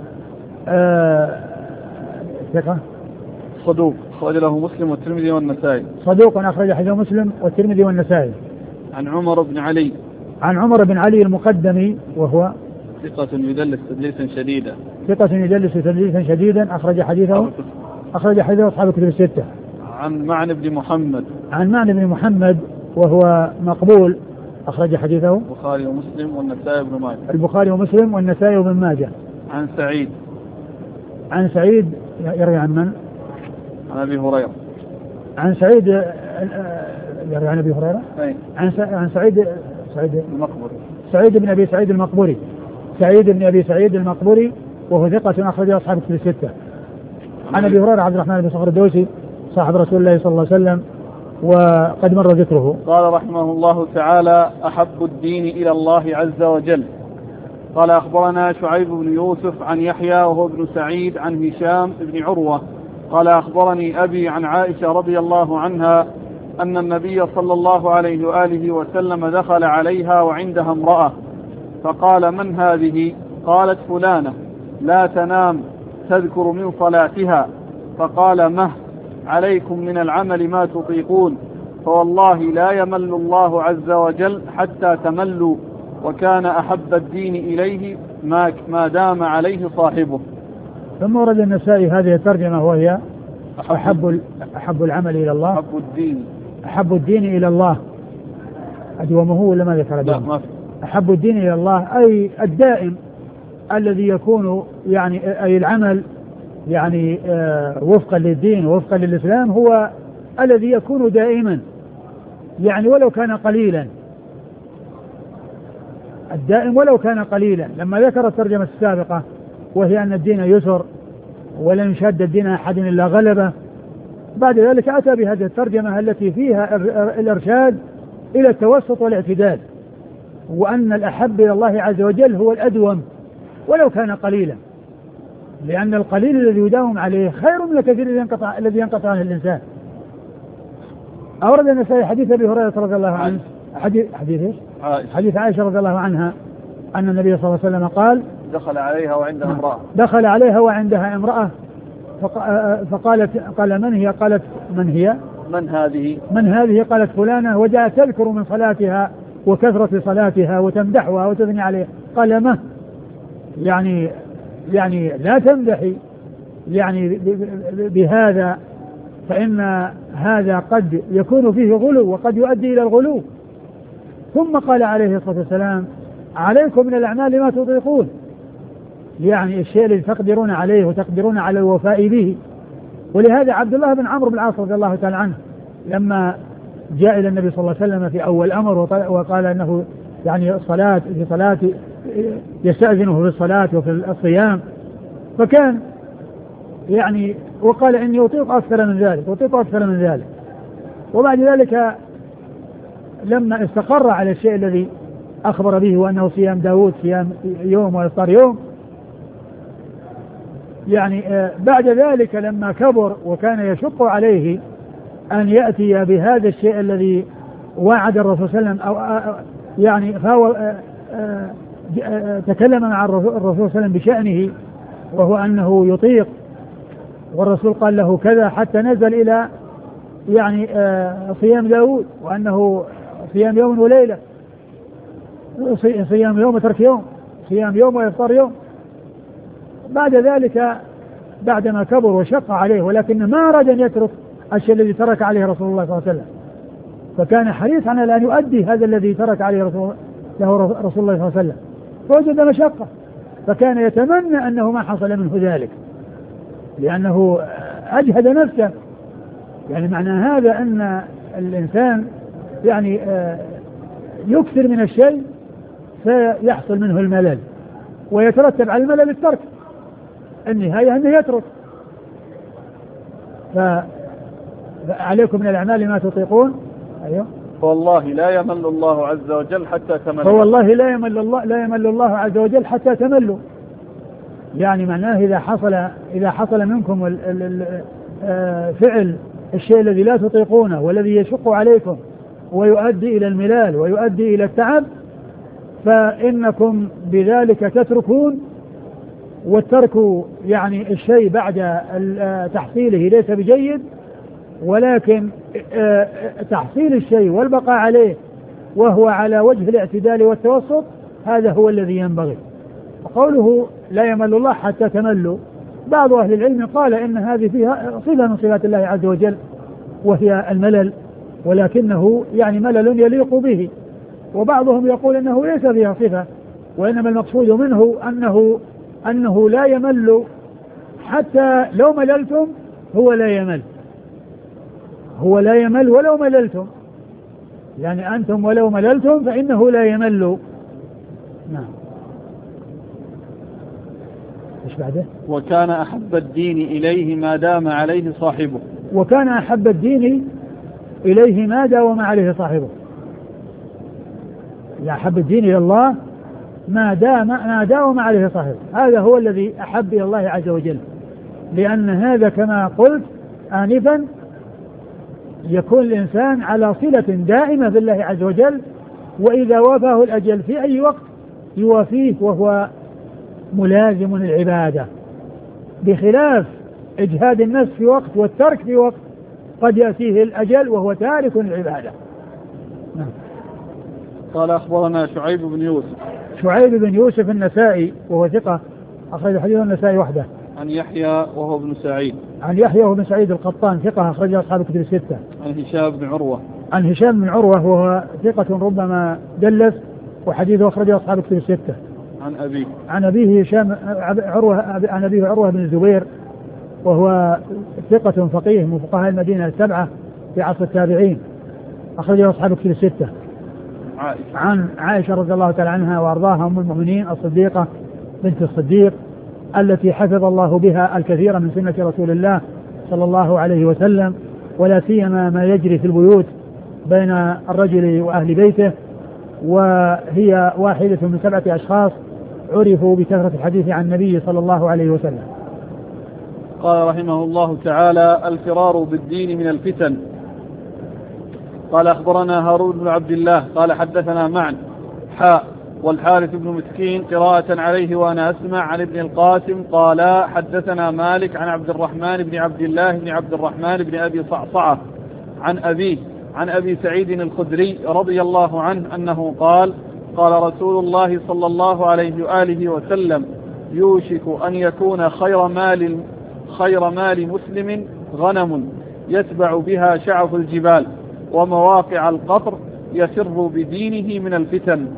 ثقة صدوق أخرج له مسلم والترمذي والنسائي. صدوق أخرج حديث مسلم والترمذي والنسائي. عن عمر بن علي. عن عمر بن علي المقدمي وهو ثقة يدلس تدليسا شديدا. ثقة يدلس تدليسا شديدا أخرج حديثه أصحاب الكتب الستة. عن معن بن محمد. عن معن بن محمد وهو مقبول أخرج حديثه البخاري ومسلم والنسائي وابن ماجه. البخاري ومسلم والنسائي وابن ماجه. عن سعيد. عن سعيد يروي عن من؟ عن أبي هريرة. عن سعيد يروي عن أبي هريرة. عن سعيد المقبري. سعيد بن أبي سعيد المقبري. سعيد بن أبي سعيد المقبري وهو ثقة أخرج أصحاب الكتب الستة. عن أبي هريرة عبد الرحمن بن صخر الدوسي صاحب رسول الله صلى الله عليه وسلم وقد مر ذكره. قال رحمه الله تعالى: أحب الدين إلى الله عز وجل. قال أخبرنا شعيب بن يوسف عن يحيى وهو ابن سعيد عن هشام بن عروة قال أخبرني أبي عن عائشة رضي الله عنها أن النبي صلى الله عليه وآله وسلم دخل عليها وعندها امرأة فقال: من هذه؟ قالت: فلانة لا تنام تذكر من صلاتها. فقال: مه عليكم من العمل ما تطيقون، فوالله لا يمل الله عز وجل حتى تملوا، وكان أحب الدين إليه ما دام عليه صاحبه. ثم ورد النسائي هذه الترجمة وهي أحب العمل إلى الله، أحب الدين إلى الله. أدومه ولا ما ذكر أدومه؟ أحب الدين إلى الله أي الدائم الذي يكون يعني أي العمل يعني وفقا للدين ووفقا للإسلام هو الذي يكون دائما يعني ولو كان قليلا، الدائم ولو كان قليلا. لما ذكر الترجمة السابقة وهي أن الدين يسر ولن يشد الدين أحد إلا غلبه، بعد ذلك أتى بهذه الترجمة التي فيها الإرشاد إلى التوسط والاعتدال، وأن الأحب إلى الله عز وجل هو الأدوم ولو كان قليلا، لأن القليل الذي يداوم عليه خير من الكثير الذي ينقطع عنه الإنسان. أورد النسائي حديث أبي هريرة رضي الله عنه، حديث عائشة رضي الله عنها أن النبي صلى الله عليه وسلم قال: دخل عليها وعندها امرأة، دخل عليها وعندها امرأة قال: من هي؟ قالت: من هذه؟ قالت: فلانة، وجاءت تذكر من صلاتها وكثرة صلاتها وتمدحها وتثني عليها. قال: ما يعني لا تمدحي يعني بهذا، فإن هذا قد يكون فيه غلو وقد يؤدي إلى الغلو. ثم قال عليه الصلاة والسلام: عليكم من الأعمال ما تطيقون، يعني الشيء الذي تقدرون عليه وتقدرون على الوفاء به. ولهذا عبد الله بن عمرو بن العاص رضي الله تعالى عنه لما جاء إلى النبي صلى الله عليه وسلم في أول أمر وقال أنه يعني الصلاة في صلاة يستأذنه في الصلاة وفي الصيام، فكان يعني وقال: إني أطيق أكثر من ذلك. وبعد ذلك لما استقر على الشيء الذي أخبر به وأنه صيام داود صيام يوم وإفطار يوم، يعني بعد ذلك لما كبر وكان يشق عليه أن يأتي بهذا الشيء الذي وعد الرسول صلى الله عليه وسلم أو يعني فهو تكلم مع الرسول صلى الله عليه وسلم بشأنه وهو أنه يطيق، والرسول قال له كذا حتى نزل إلى يعني صيام داود وأنه صيام يوم وليلة، صيام يوم وترك يوم، صيام يوم وإفطار يوم. بعد ذلك بعدما كبر وشق عليه ولكن ما أراد أن يترك الشيء الذي ترك عليه رسول الله صلى الله عليه وسلم، فكان حريصا على أن يؤدي هذا الذي ترك عليه رسول الله صلى الله عليه وسلم، فوجد مشقة، فكان يتمنى أنه ما حصل منه ذلك لأنه أجهد نفسه. يعني معنى هذا أن الإنسان يعني يكثر من الشيء فيحصل منه الملل ويترتب على الملل الترك، النهاية أنه يترك. فعليكم من الأعمال ما تطيقون. أيوه. فوالله لا يمل الله عز وجل حتى تملوا. فوالله لا يمل الله عز وجل حتى تملوا. يعني معناه إذا حصل منكم فعل الشيء الذي لا تطيقونه والذي يشق عليكم ويؤدي إلى الملال ويؤدي إلى التعب، فإنكم بذلك تتركون. والترك يعني الشيء بعد تحصيله ليس بجيد، ولكن تحصيل الشيء والبقاء عليه وهو على وجه الاعتدال والتوسط هذا هو الذي ينبغي. وقوله لا يمل الله حتى تملوا، بعض أهل العلم قال إن هذه فيها صفة من صفات الله عز وجل وهي الملل، ولكنه يعني ملل يليق به. وبعضهم يقول إنه ليس فيها صفة، وإنما المقصود منه أنه لا يمل حتى لو مللتم هو لا يمل ولو مللتم، يعني أنتم ولو مللتم فإنه لا يمل. نعم. إيش بعده؟ وكان أحب الدين إليه ما دام عليه صاحبه. وكان أحب الدين إليه ما داوم عليه صاحبه. يعني أحب الدين إلى الله ما داوم عليه صاحبه، هذا هو الذي أحب إلى الله عز وجل، لأن هذا كما قلت آنفا يكون الإنسان على صلة دائمة بالله عز وجل، وإذا وافاه الأجل في أي وقت يوافيه وهو ملازم العبادة، بخلاف إجهاد النفس في وقت والترك في وقت قد يأتيه الأجل وهو تارك العبادة. قال أخبرنا شعيب بن يوسف. شعيب بن يوسف النسائي وهو ثقة أخرج حديث النسائي وحده. عن يحيى وهو ابن سعيد. عن يحيى وهو ابن سعيد القطان ثقة أخرج أصحاب الكتب الستة. عن هشام بن عروة. عن هشام بن عروة وهو ثقة ربما دلس وحديثه أخرج أصحاب الكتب الستة. عن أبيه. عن أبيه هشام عروة عن أبيه عروة بن الزبير وهو ثقة فقيه من فقهاء المدينة السبعة في عصر التابعين أخرجه أصحاب الكتب الستة. عن عائشة رضي الله تعالى عنها وأرضاها أم المؤمنين الصديقة بنت الصديق التي حفظ الله بها الكثير من سنة رسول الله صلى الله عليه وسلم، ولا سيما ما يجري في البيوت بين الرجل وأهل بيته، وهي واحدة من 7 أشخاص عرفوا بكثرة الحديث عن النبي صلى الله عليه وسلم. قال رحمه الله تعالى: الفرار بالدين من الفتن. قال أخبرنا هارون بن عبد الله قال حدثنا معن والحارث بن مسكين قراءة عليه وأنا أسمع عن ابن القاسم قال حدثنا مالك عن عبد الرحمن بن عبد الله بن عبد الرحمن بن أبي صعصعة عن أبيه عن أبي سعيد الخدري رضي الله عنه أنه قال: قال رسول الله صلى الله عليه وآله وسلم: يوشك أن يكون خير مال مسلم غنم يتبع بها شعف الجبال ومواقع القطر يفر بدينه من الفتن.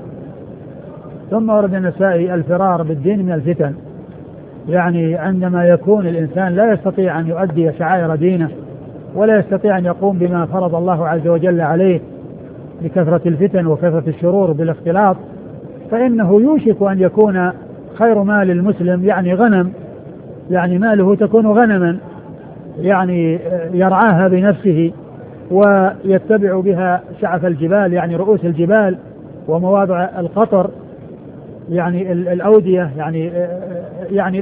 ثم ورد النسائي الفرار بالدين من الفتن، يعني عندما يكون الإنسان لا يستطيع أن يؤدي شعائر دينه ولا يستطيع أن يقوم بما فرض الله عز وجل عليه لكثرة الفتن وكثرة الشرور بالاختلاط، فإنه يوشك أن يكون خير مال المسلم يعني غنم، يعني ماله تكون غنما يعني يرعاها بنفسه ويتبع بها شعف الجبال يعني رؤوس الجبال ومواضع القطر يعني الأودية يعني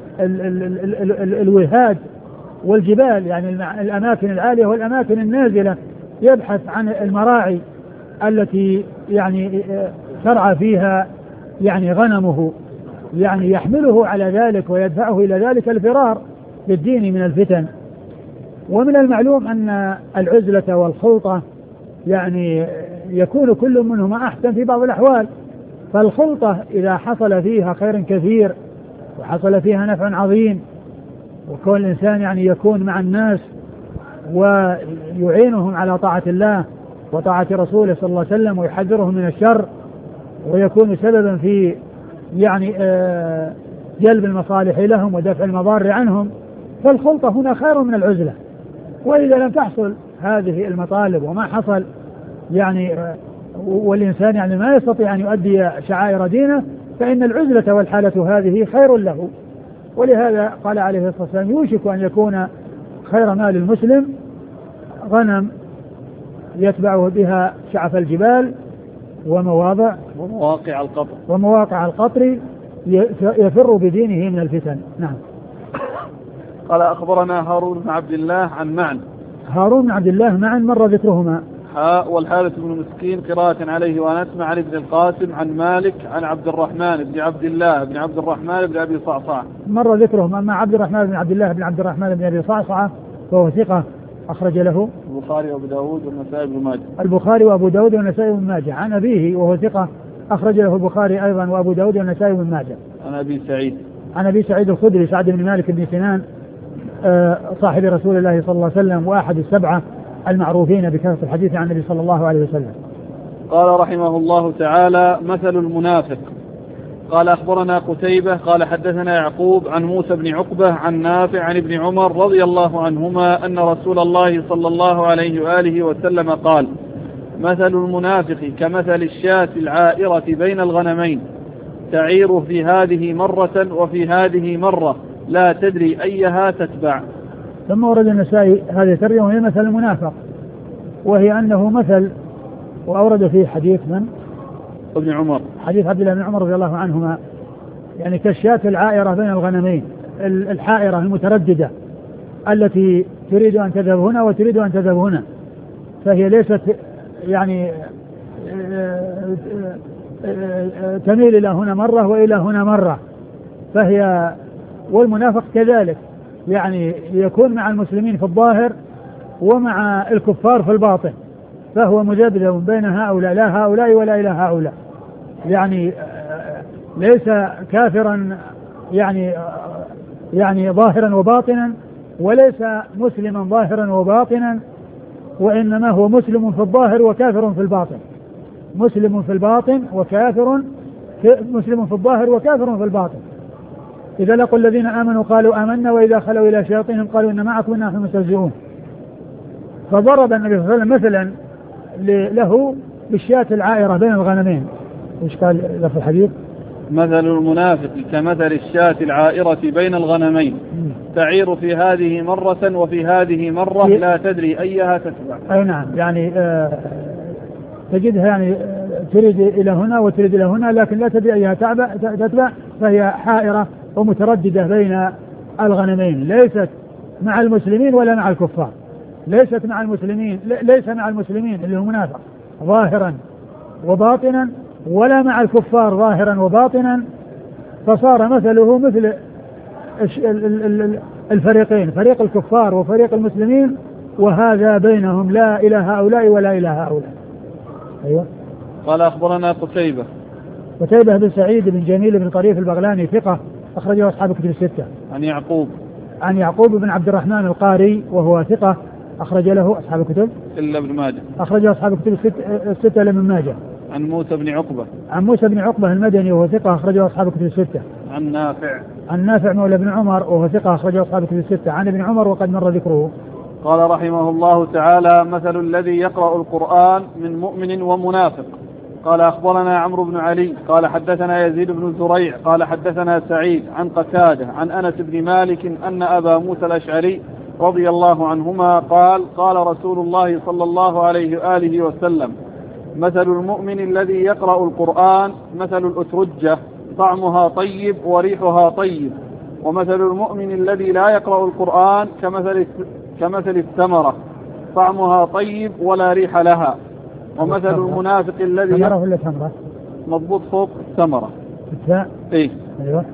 الوهاد والجبال يعني الأماكن العالية والأماكن النازلة، يبحث عن المراعي التي يعني ترعى فيها يعني غنمه، يعني يحمله على ذلك ويدفعه إلى ذلك الفرار بالدين من الفتن. ومن المعلوم أن العزلة والخلطة يعني يكون كل منهما أحسن في بعض الأحوال، فالخلطة إذا حصل فيها خير كثير وحصل فيها نفع عظيم وكون الإنسان يعني يكون مع الناس ويعينهم على طاعة الله وطاعة رسوله صلى الله عليه وسلم ويحذرهم من الشر ويكون سببا في يعني جلب المصالح لهم ودفع المضار عنهم، فالخلطة هنا خير من العزلة. وإذا لم تحصل هذه المطالب وما حصل يعني والإنسان يعني ما يستطيع أن يؤدي شعائر دينه، فإن العزلة والحالة هذه خير له. ولهذا قال عليه الصلاة والسلام: يوشك أن يكون خير مال المسلم غنم يتبعه بها شعف الجبال ومواقع القطر يفر بدينه من الفتن. نعم. قال أخبرنا هارون بن عبد الله عن معن. هارون بن عبد الله معن مر ذكرهما. والحارث بن مسكين قراءة عليه وأنا أسمع عن ابن القاسم عن مالك عن عبد الرحمن بن عبد الله بن عبد الرحمن بن أبي صعصعة مر ذكرهما. أما عبد الرحمن بن عبد الله بن عبد الرحمن بن أبي صعصعة فهو ثقة أخرج له البخاري وأبو داود والنسائي بن ماجه. البخاري وأبو داود والنسائي بن ماجه. عن أبيه وهو ثقة أخرج له البخاري أيضا وأبو داود والنسائي بن ماجه. عن أبي سعيد الخدري سعد بن مالك بن سنان صاحب رسول الله صلى الله عليه وسلم وأحد السبعة المعروفين بكثرة الحديث عن النبي صلى الله عليه وسلم. قال رحمه الله تعالى: مثل المنافق. قال أخبرنا قتيبة قال حدثنا يعقوب عن موسى بن عقبة عن نافع عن ابن عمر رضي الله عنهما أن رسول الله صلى الله عليه وآله وسلم قال: مثل المنافق كمثل الشاة العائرة بين الغنمين تعير في هذه مرة وفي هذه مرة لا تدري أيها تتبع. ثم ورد النسائي هذه الترجمة وهي مثل المنافق، وهي أنه مثل، وأورد فيه حديث من؟ ابن عمر، حديث عبد الله بن عمر رضي الله عنهما، يعني كالشاة العائرة بين الغنمين، الحائرة المترددة التي تريد أن تذهب هنا وتريد أن تذهب هنا، فهي ليست يعني تميل إلى هنا مرة وإلى هنا مرة، فهي والمنافق كذلك يعني يكون مع المسلمين في الظاهر ومع الكفار في الباطن، فهو مذبذب بين هؤلاء لا هؤلاء ولا إلى هؤلاء، يعني ليس كافرا يعني ظاهرا وباطنا، وليس مسلما ظاهرا وباطنا، وإنما هو مسلم في الظاهر وكافر في الباطن، مسلم في الباطن وكافر مسلم في الظاهر وكافر في الباطن. إذا لقوا الذين آمنوا قالوا آمنا وإذا خلوا إلى شياطينهم قالوا إن معكم نحن مستهزئون. فضرب النبي صلى الله عليه وسلم مثلا له بالشاة العائرة بين الغنمين. إيش قال في الحديث؟ مثل المنافق كمثل الشاة العائرة بين الغنمين تعير في هذه مرة وفي هذه مرة لا تدري أيها تتبع. أي نعم، يعني تجدها يعني تريد إلى هنا وتريد إلى هنا لكن لا تدري أيها تتبع، فهي حائرة ومترددة بين الغنمين، ليست مع المسلمين ولا مع الكفار، ليست مع المسلمين ليس مع المسلمين اللي هو منافق ظاهرا وباطنا، ولا مع الكفار ظاهرا وباطنا، فصار مثله مثل الفريقين، فريق الكفار وفريق المسلمين، وهذا بينهم لا إلى هؤلاء ولا إلى هؤلاء. أيوة. قال أخبرنا قتيبة بن سعيد بن جميل بن طريف البغلاني ثقة أخرجه أصحاب الكتب الستة. عن يعقوب بن عبد الرحمن القاري وهو ثقة أخرج له أصحاب الكتب إلا ابن ماجه، أخرج أصحاب الكتب الستة لمن ماجه. عن موسى بن عقبة المدني وهو ثقة أخرجه أصحاب الكتب الستة. عن نافع مولى بن عمر وهو ثقة أخرجه أصحاب الكتب الستة. عن ابن عمر وقد مر ذكره. قال رحمه الله تعالى: مثل الذي يقرأ القرآن من مؤمن ومنافق. قال أخبرنا عمرو بن علي قال حدثنا يزيد بن زريع قال حدثنا سعيد عن قتادة عن أنس بن مالك أن أبا موسى الأشعري رضي الله عنهما قال رسول الله صلى الله عليه وآله وسلم: مثل المؤمن الذي يقرأ القرآن مثل الأترجة طعمها طيب وريحها طيب، ومثل المؤمن الذي لا يقرأ القرآن كمثل الثمرة طعمها طيب ولا ريح لها، ومثل المنافق الذي ثمرة ولا ثمرة؟ مضبوط فوق الثمرة. إيه؟ أيوة.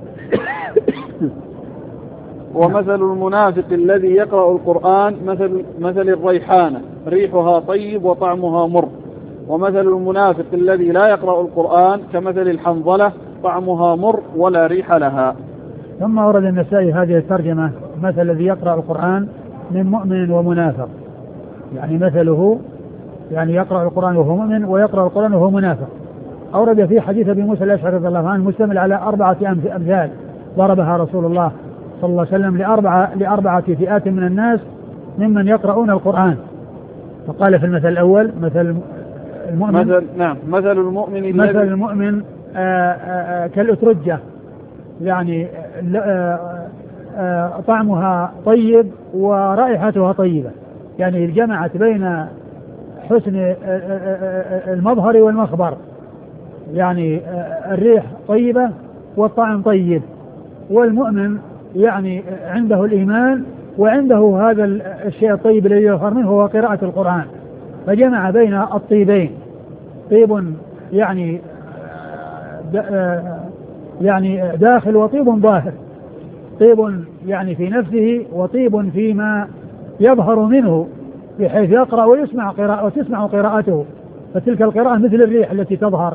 ومثل المنافق الذي يقرأ القرآن مثل الريحانة ريحها طيب وطعمها مر، ومثل المنافق الذي لا يقرأ القرآن كمثل الحنظلة طعمها مر ولا ريح لها. ثم ورد النسائي هذه الترجمة: مثل الذي يقرأ القرآن من مؤمن ومنافق، يعني مثله يعني يقرأ القرآن وهو مؤمن ويقرأ القرآن وهو منافق. أورد في حديث أبي موسى الأشعري رضي الله عنه مشتمل على 4 أمثال ضربها رسول الله صلى الله عليه وسلم لأربعة فئات من الناس ممن يقرؤون القرآن. فقال في المثل الأول مثل المؤمن مثل المؤمن كالأترجة، يعني طعمها طيب ورائحتها طيبة، يعني جمعت بين حسن المظهر والمخبر، يعني الريح طيبة والطعم طيب. والمؤمن يعني عنده الإيمان وعنده هذا الشيء الطيب الذي يظهر منه هو قراءة القرآن، فجمع بين الطيبين، طيب يعني داخل وطيب ظاهر، طيب يعني في نفسه وطيب فيما يظهر منه بحيث يقرأ وتسمع قراءته، فتلك القراءة مثل الريح التي تظهر،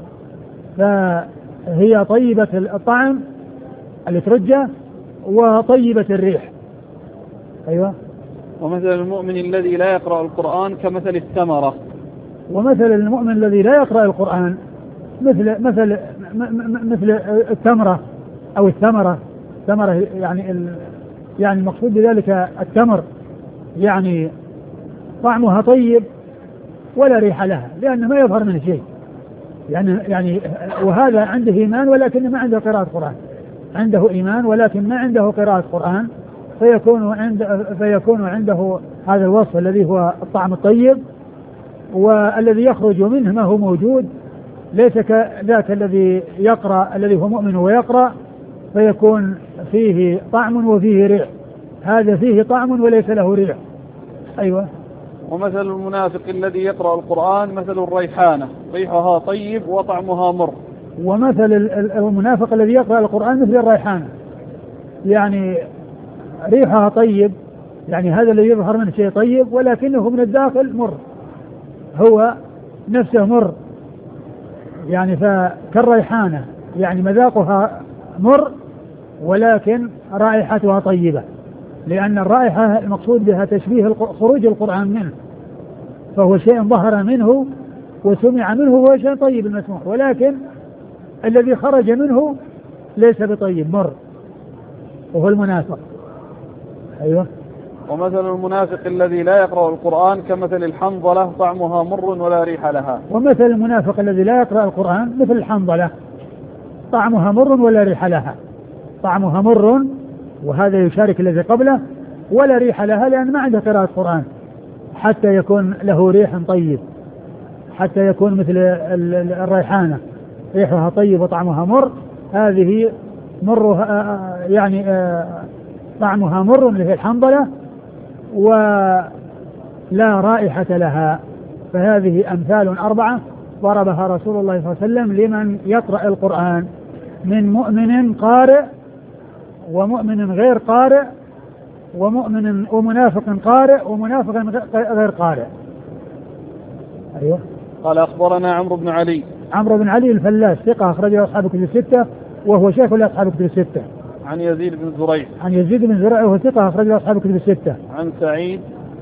فهي طيبة الطعم الاترجة وطيبة الريح. أيوة. ومثل المؤمن الذي لا يقرأ القرآن كمثل الثمرة. ومثل المؤمن الذي لا يقرأ القرآن مثل التمرة أو الثمرة، ثمرة يعني المقصود بذلك التمر، يعني طعمها طيب ولا ريح لها لأنه ما يظهر منه شيء، يعني وهذا عنده إيمان ولكن ما عنده قراءة قرآن، عنده إيمان ولكن ما عنده قراءة قرآن، فيكون عنده هذا الوصف الذي هو الطعم الطيب، والذي يخرج منه ما هو موجود، ليس كذاك الذي يقرأ الذي هو مؤمن ويقرأ فيكون فيه طعم وفيه ريح، هذا فيه طعم وليس له ريح. أيوة. ومثل المنافق الذي يقرأ القرآن مثل الريحانة ريحها طيب وطعمها مر. ومثل المنافق الذي يقرأ القرآن مثل الريحانة، يعني ريحها طيب، يعني هذا الذي يظهر منه شيء طيب ولكنه من الداخل مر، هو نفسه مر، يعني فكالريحانة، يعني مذاقها مر ولكن رائحتها طيبة، لأن الرائحة المقصود بها تشبيه خروج القرآن منه، فهو شيء ظهر منه وسمع منه وهو شيء طيب المسموع، ولكن الذي خرج منه ليس بطيب مر، وهو المنافق. أيوة. ومثل المنافق الذي لا يقرأ القرآن كمثل الحنظلة طعمها مر ولا ريح لها. ومثل المنافق الذي لا يقرأ القرآن مثل الحنظلة طعمها مر ولا ريح لها، طعمها مر وهذا يشارك الذي قبله، ولا ريح لها لأن ما عنده قراءة قرآن حتى يكون له ريح طيب، حتى يكون مثل الريحانة ريحها طيب وطعمها مر، هذه مرها يعني طعمها مر اللي هي الحنظلة ولا رائحة لها. فهذه أمثال 4 ضربها رسول الله صلى الله عليه وسلم لمن يقرأ القرآن من مؤمن قارئ ومؤمن غير قارئ ومؤمن ومنافق قارئ ومنافق غير قارئ. أيوة. قال أخبرنا عمرو بن علي. عمرو بن علي الفلاس ثقة أخرجه أصحاب الكتب الستة وهو شيخ لأصحاب الكتب الستة. عن يزيد بن زريع. عن يزيد بن زريع وهو ثقة أخرجه أصحاب الكتب الستة. عن سعيد.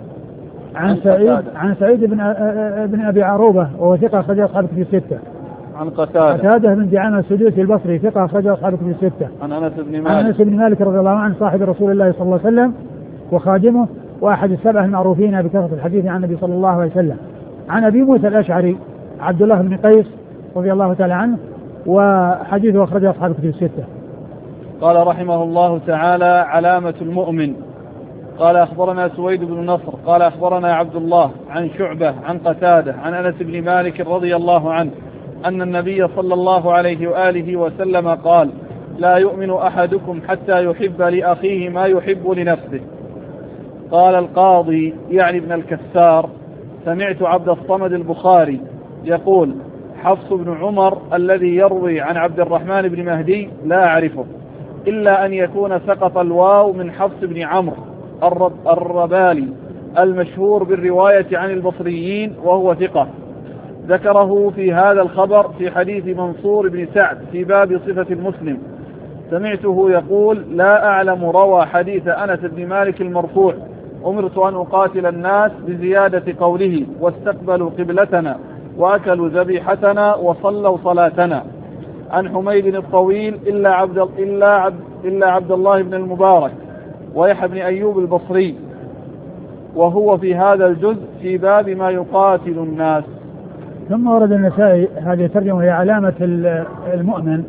عن سعيد بن أبي عروبة وهو ثقة أخرجه أصحاب الكتب الستة. عن قتادة بن دعامة السدوسي البصري ثقة أخرجه أصحاب الكتب الستة. عن أنس بن مالك رضي الله عنه صاحب رسول الله صلى الله عليه وسلم وخادمه وأحد السبع المعروفين بكثرة الحديث عن النبي صلى الله عليه وسلم. عن أبي موسى الأشعري عبد الله بن قيس رضي الله تعالى عنه وحديثه أخرجه أصحاب الكتب الستة. قال رحمه الله تعالى علامة المؤمن. قال أخبرنا سويد بن نصر قال أخبرنا عبد الله عن شعبة عن قتادة عن أنس بن مالك رضي الله عنه أن النبي صلى الله عليه وآله وسلم قال لا يؤمن أحدكم حتى يحب لأخيه ما يحب لنفسه. قال القاضي يعني ابن الكسار سمعت عبد الصمد البخاري يقول حفص بن عمر الذي يروي عن عبد الرحمن بن مهدي لا أعرفه إلا أن يكون سقط الواو من حفص بن عمرو الربالي المشهور بالرواية عن البصريين وهو ثقة، ذكره في هذا الخبر في حديث منصور بن سعد في باب صفة المسلم. سمعته يقول لا أعلم روى حديث أنس بن مالك المرفوع أمرت أن أقاتل الناس بزيادة قوله واستقبلوا قبلتنا وأكلوا ذبيحتنا وصلوا صلاتنا. عن حميد الطويل إلا عبد الله بن المبارك ويحيى بن أيوب البصري وهو في هذا الجزء في باب ما يقاتل الناس. ثم ورد النسائي هذه الترجمة هي علامة المؤمن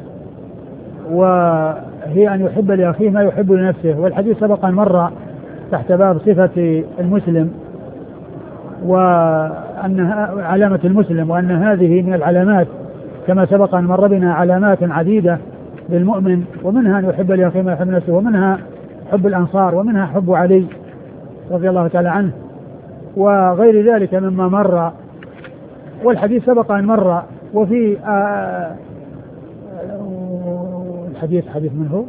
وهي أن يحب لأخيه ما يحب لنفسه، والحديث سبق أن مر تحت باب صفة المسلم وأنها علامة المسلم، وأن هذه من العلامات كما سبق أن مر بنا علامات عديدة للمؤمن، ومنها أن يحب لأخيه ما يحب لنفسه، ومنها حب الأنصار، ومنها حب علي رضي الله تعالى عنه وغير ذلك مما مر. والحديث سبق أن مر وفي الحديث حديث منه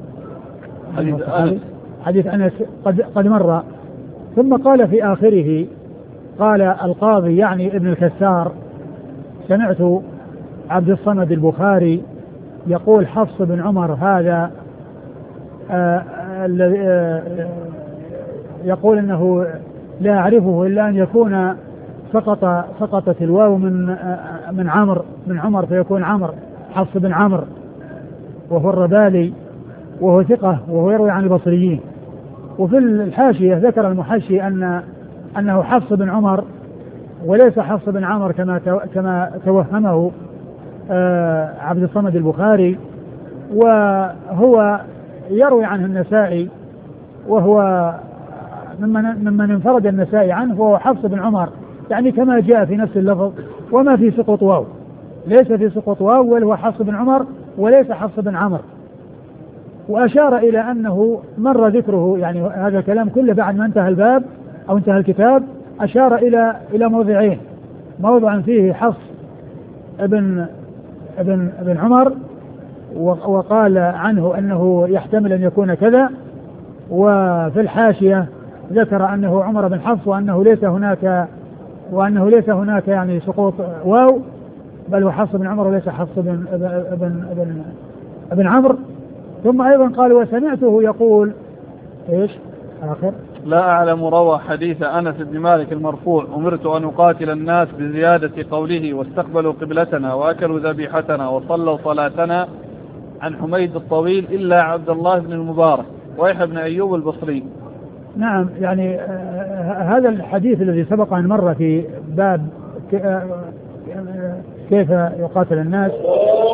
حديث أنس قد مر. ثم قال في آخره قال القاضي يعني ابن الكسار سمعت عبد الصمد البخاري يقول حفص بن عمر هذا يقول أنه لا أعرفه إلا أن يكون سقطت الواو من عمر فيكون عمر حفص بن عمرو وهو الربالي وهو ثقة وهو يروي عن البصريين. وفي الحاشية ذكر المحشي أنه حفص بن عمر وليس حفص بن عمر كما توهمه عبد الصمد البخاري، وهو يروي عنه النسائي وهو ممن انفرد النسائي عنه، وهو حفص بن عمر يعني كما جاء في نفس اللفظ وما في سقط واو، ليس في سقط واو بل هو حفص بن عمر وليس حفص بن عمر. وأشار إلى أنه مر ذكره يعني هذا الكلام كله بعد ما انتهى الباب أو انتهى الكتاب أشار إلى موضعين، موضع فيه حفص ابن عمر وقال عنه أنه يحتمل أن يكون كذا، وفي الحاشية ذكر أنه عمر بن حفص وأنه ليس هناك يعني سقوط واو، بل هو حفص بن عمر وليس حفص ابن عمرو. ثم أيضا قال وسمعته يقول إيش آخر؟ لا أعلم روى حديث أنس بن مالك المرفوع أمرت أن أقاتل الناس بزيادة قوله واستقبلوا قبلتنا وأكلوا ذبيحتنا وصلوا صلاتنا عن حميد الطويل إلا عبد الله بن المبارك ويحيى بن أيوب البصري. نعم يعني هذا الحديث الذي سبق أن مر في باب كيف يقاتل الناس